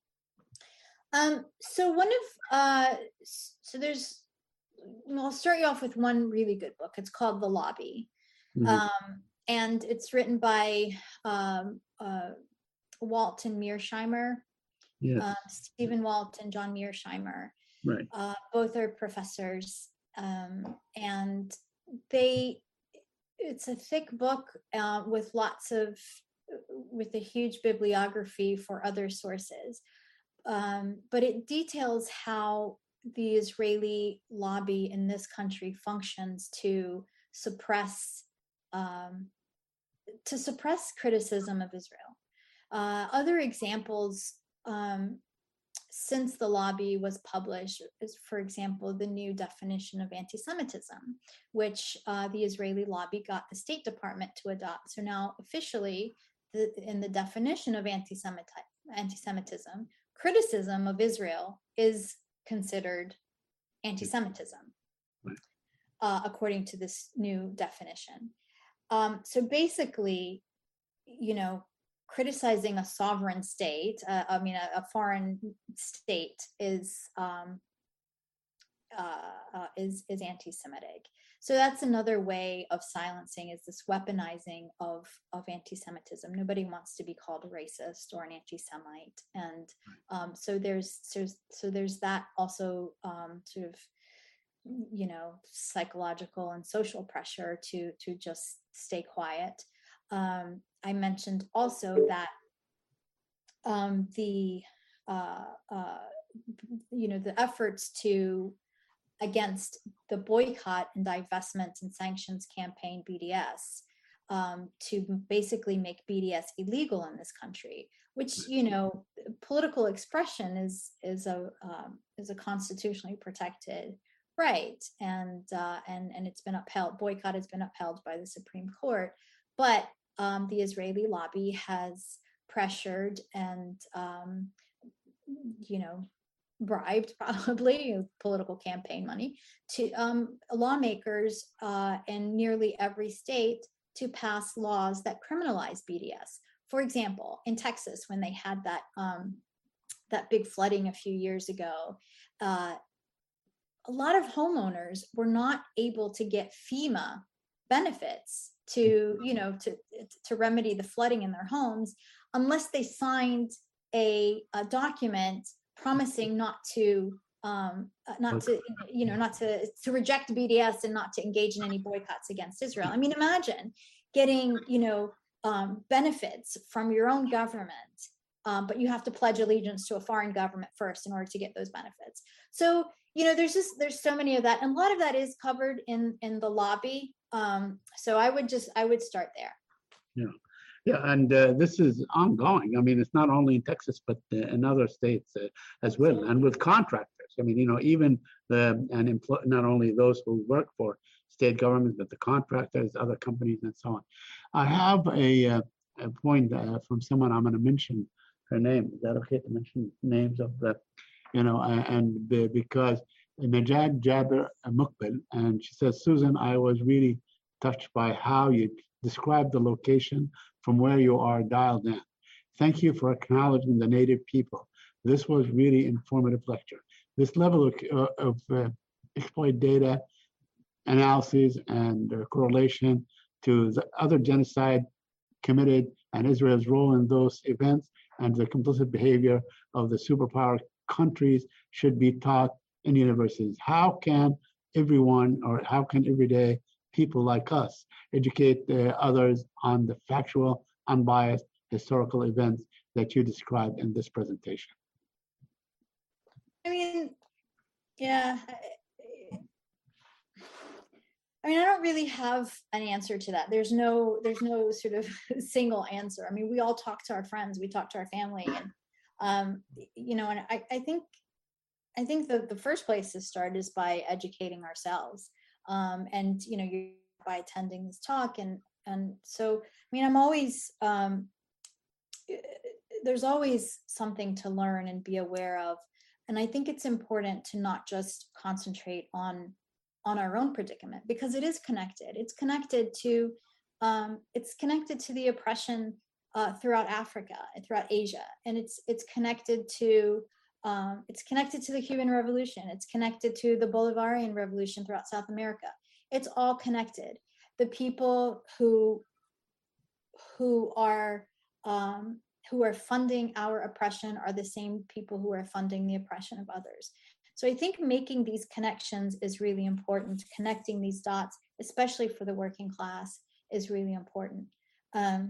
Um, so one of, uh, so there's, well, I'll start you off with one really good book. It's called The Lobby. Mhm. Um, and it's written by um, uh, Walton Mearsheimer, Yes, uh, Stephen Walt and John Mearsheimer. right. Uh, both are professors, um, and they, it's a thick book uh, with lots of, with a huge bibliography for other sources. Um, but it details how the Israeli lobby in this country functions to suppress um, to suppress criticism of Israel. Uh, other examples um, since the lobby was published is, for example, the new definition of anti-Semitism, which uh, the Israeli lobby got the State Department to adopt. So now officially, the, in the definition of anti-Semitism, anti-Semitism, criticism of Israel is considered anti-Semitism, uh, according to this new definition. Um, so basically, you know, criticizing a sovereign state, uh, I mean, a, a foreign state is um, uh, uh, is is anti-Semitic. So that's another way of silencing, is this weaponizing of of anti-Semitism. Nobody wants to be called a racist or an anti-Semite, and um, so there's there's so there's that also um, sort of, you know, psychological and social pressure to to just stay quiet. Um, I mentioned also that um, the uh, uh, you know, the efforts to against the boycott and divestment and sanctions campaign B D S um, to basically make B D S illegal in this country, which, you know, political expression is is a um, is a constitutionally protected right, and uh, and and it's been upheld. Boycott has been upheld by the Supreme Court, but um, the Israeli lobby has pressured and um, you know, bribed probably political campaign money to um, lawmakers uh, in nearly every state to pass laws that criminalize B D S. For example, in Texas, when they had that um, that big flooding a few years ago, uh, a lot of homeowners were not able to get FEMA benefits to, you know, to to remedy the flooding in their homes unless they signed a, a document promising not to um, not to, you know, not to to reject B D S and not to engage in any boycotts against Israel. I mean, imagine getting, you know, um, benefits from your own government, um, but you have to pledge allegiance to a foreign government first in order to get those benefits. So, you know, there's just there's so many of that, and a lot of that is covered in in the lobby. Um, so I would just I would start there. Yeah. Yeah, and uh, this is ongoing. I mean, it's not only in Texas, but uh, in other states uh, as well, and with contractors. I mean, you know, even the and employ, not only those who work for state governments, but the contractors, other companies, and so on. I have a, uh, a point uh, from someone. I'm going to mention her name. Is that okay to mention names of the, you know, uh, and the, because Najad Jabir Mukbil, and she says, Susan, I was really touched by how you described the location from where you are dialed in. Thank you for acknowledging the Native people. This was really informative lecture. This level of, uh, of uh, exploit data analysis and uh, correlation to the other genocide committed and Israel's role in those events and the complicit behavior of the superpower countries should be taught in universities. How can everyone, or how can everyday people like us educate uh, others on the factual, unbiased historical events that you described in this presentation? I mean, yeah, I mean, I don't really have an answer to that. There's no, there's no sort of single answer. I mean, we all talk to our friends, we talk to our family, and um, you know, and I, I think, I think the the first place to start is by educating ourselves, um, and you know, you by attending this talk, and and so, I mean, I'm always um, there's always something to learn and be aware of, and I think it's important to not just concentrate on on our own predicament, because it is connected. It's connected to, um, it's connected to the oppression uh, throughout Africa and throughout Asia, and it's it's connected to, um, it's connected to the Cuban Revolution. It's connected to the Bolivarian Revolution throughout South America. It's all connected. The people who who are um, who are funding our oppression are the same people who are funding the oppression of others. So I think making these connections is really important. Connecting these dots, especially for the working class, is really important. Um,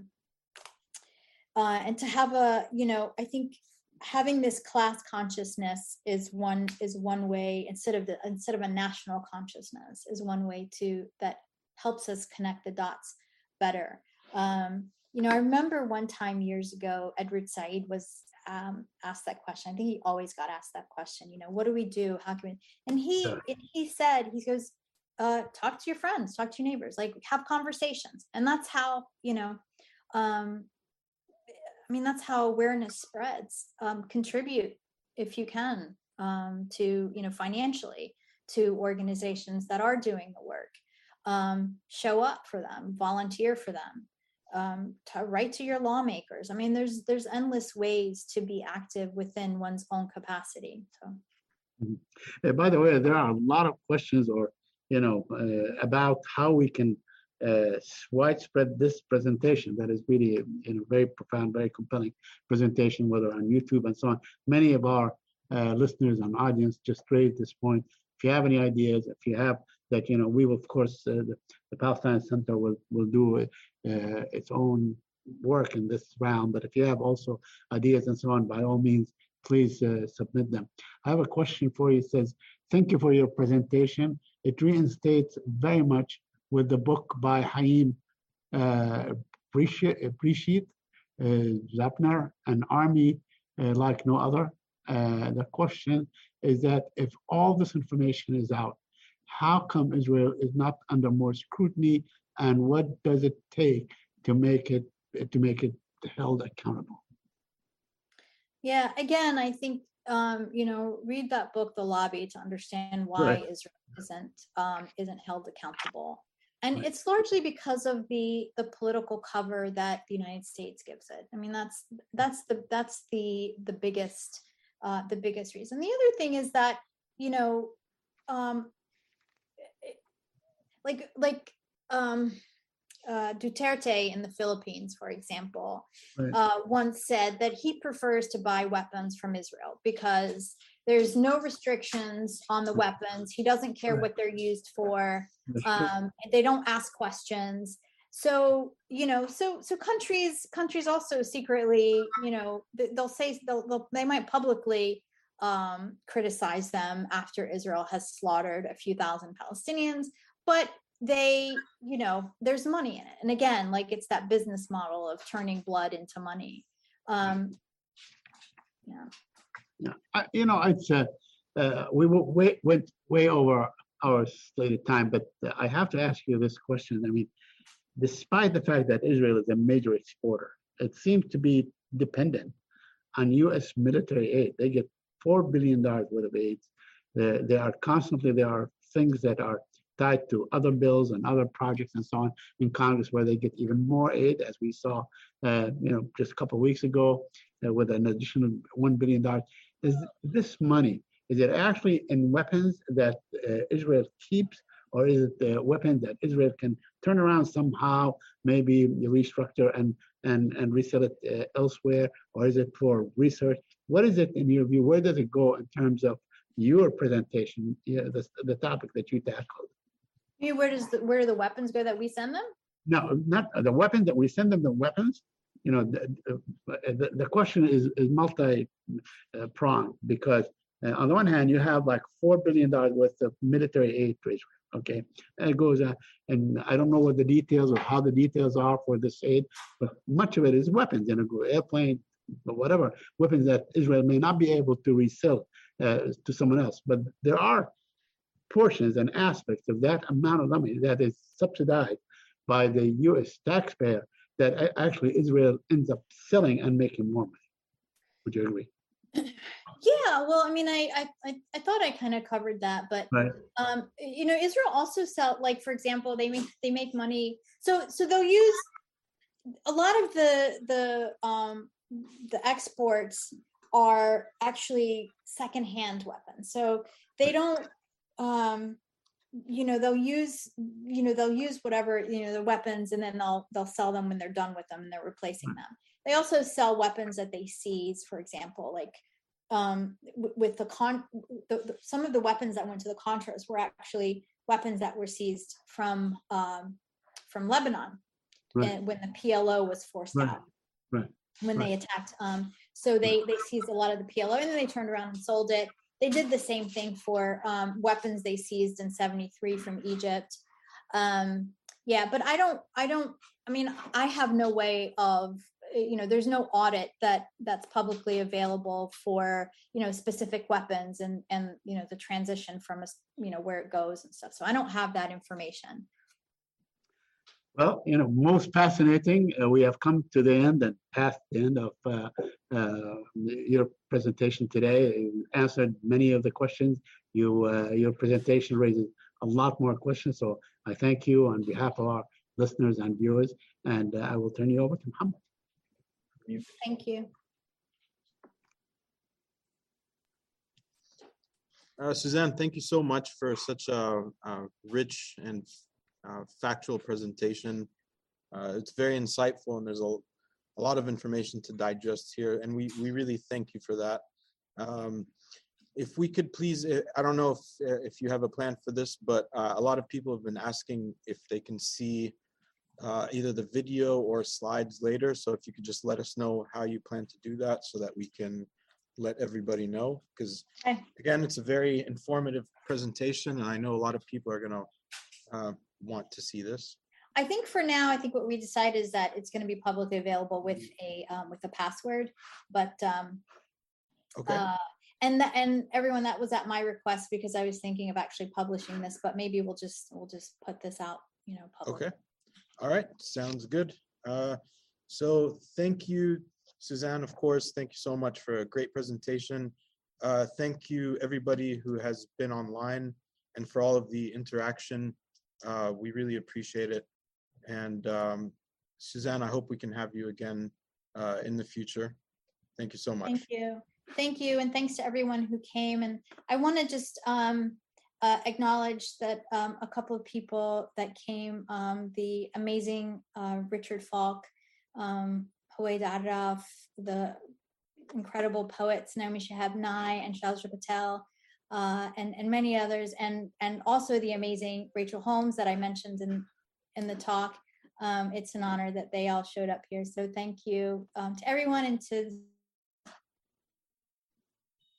uh, and to have a, you know, I think having this class consciousness is one is one way, instead of the instead of a national consciousness, is one way to that helps us connect the dots better. Um, you know, I remember one time years ago, Edward Said was um, asked that question. I think he always got asked that question. You know, what do we do? How can we? And he Yeah. he said, he goes, uh, talk to your friends, talk to your neighbors, like have conversations, and that's how, you know. Um, I mean, that's how awareness spreads. Um, contribute if you can, um, to, you know, financially to organizations that are doing the work. Um, show up for them, volunteer for them, um, to write to your lawmakers. I mean, there's there's endless ways to be active within one's own capacity. So. Uh, by the way, there are a lot of questions, or you know, uh, about how we can uh, widespread this presentation. That is really, you know, very profound, very compelling presentation, whether on YouTube and so on. Many of our uh, listeners and audience just raised this point. If you have any ideas, if you have that, you know, we will, of course, uh, the, the Palestine Center will will do uh, its own work in this round. But if you have also ideas and so on, by all means, please uh, submit them. I have a question for you. It says, thank you for your presentation. It reinstates very much with the book by Haim uh, Breshit uh, Zapner, An Army uh, Like No Other. Uh, the question is that if all this information is out, how come Israel is not under more scrutiny, and what does it take to make it to make it held accountable? Yeah, again, I think, um, you know, read that book, The Lobby, to understand why Right. Israel isn't um, isn't held accountable. And Right. it's largely because of the the political cover that the United States gives it. I mean, that's that's the that's the the biggest uh, the biggest reason. The other thing is that, you know, um, like like um, uh, Duterte in the Philippines, for example, Right. uh, once said that he prefers to buy weapons from Israel because there's no restrictions on the weapons. He doesn't care Right. what they're used for. That's true. Um, they don't ask questions. So, you know, so so countries countries also secretly, you know, th- they'll say they'll, they'll they might publicly um, criticize them after Israel has slaughtered a few thousand Palestinians, but they, you know, there's money in it. And again, like it's that business model of turning blood into money. Um, yeah. Yeah, I, you know, it's uh, uh, we will way, went way over our slated time, but uh, I have to ask you this question. I mean, despite the fact that Israel is a major exporter, it seems to be dependent on U S military aid. They get four billion dollars worth of aid. Uh, they are constantly, there are things that are tied to other bills and other projects and so on in Congress where they get even more aid, as we saw, uh, you know, just a couple of weeks ago uh, with an additional one billion dollars. Is this money, is it actually in weapons that uh, Israel keeps, or is it the weapons that Israel can turn around somehow, maybe restructure and and and resell it uh, elsewhere, or is it for research? What is it in your view? Where does it go in terms of your presentation, you know, the, the topic that you tackled? I mean, where does the, where do the weapons go that we send them? No, not the weapons that we send them, the weapons. You know, the, the, the question is, is multi-pronged because uh, on the one hand, you have like four billion dollars worth of military aid to Israel. Okay, and it goes, uh, and I don't know what the details or how the details are for this aid, but much of it is weapons, you know, airplane, but whatever, weapons that Israel may not be able to resell uh, to someone else. But there are portions and aspects of that amount of money that is subsidized by the U S taxpayer that a- actually Israel ends up selling and making more money. Would you agree? Yeah, well, I mean, I I I, I thought I kind of covered that, but Right. um, you know, Israel also sell, like, for example, they make they make money. So so they'll use a lot of the the um the exports are actually secondhand weapons. So they don't um you know they'll use you know they'll use whatever you know the weapons, and then they'll they'll sell them when they're done with them and they're replacing them. They also sell weapons that they seize, for example, like um w- with the con the, the, some of the weapons that went to the Contras were actually weapons that were seized from um from Lebanon, Right. and when the P L O was forced Right. out, Right. when Right. they attacked. Um, so they they seized a lot of the P L O, and then they turned around and sold it. They did the same thing for um, weapons they seized in seventy-three from Egypt. Um, yeah, but I don't, I don't, I mean, I have no way of, you know, there's no audit that that's publicly available for, you know, specific weapons and, and, you know, the transition from, a, you know, where it goes and stuff. So I don't have that information. Well, you know, most fascinating. Uh, we have come to the end and past the end of uh, uh, your presentation today. You answered many of the questions. You, uh, your presentation raises a lot more questions. So I thank you on behalf of our listeners and viewers. And uh, I will turn you over to Muhammad. Thank you. Uh, Suzanne, thank you so much for such a, a rich and uh, factual presentation. Uh, it's very insightful, and there's a, a lot of information to digest here, and we, we really thank you for that. Um, if we could please, I don't know if, if you have a plan for this, but uh, a lot of people have been asking if they can see uh, either the video or slides later. So if you could just let us know how you plan to do that so that we can let everybody know, because Okay. again, it's a very informative presentation, and I know a lot of people are going to uh, want to see this. I think for now, I think what we decided is that it's going to be publicly available with a um, with a password, but um, Okay. uh, and the, and everyone, that was at my request because I was thinking of actually publishing this, but maybe we'll just we'll just put this out, you know, publicly. Okay. All right. Sounds good. Uh, so thank you, Suzanne, of course. Thank you so much for a great presentation. Uh, thank you, everybody who has been online and for all of the interaction. Uh, we really appreciate it. And um, Suzanne, I hope we can have you again uh, in the future. Thank you so much. Thank you. Thank you. And thanks to everyone who came. And I want to just um, uh, acknowledge that um, a couple of people that came, um, the amazing uh, Richard Falk, um, Hoed Araf, the incredible poets Naomi Shihab Nye and Shalja Patel, uh, and, and many others, and, and also the amazing Rachel Holmes that I mentioned in, in the talk. Um, it's an honor that they all showed up here. So thank you um, to everyone, and to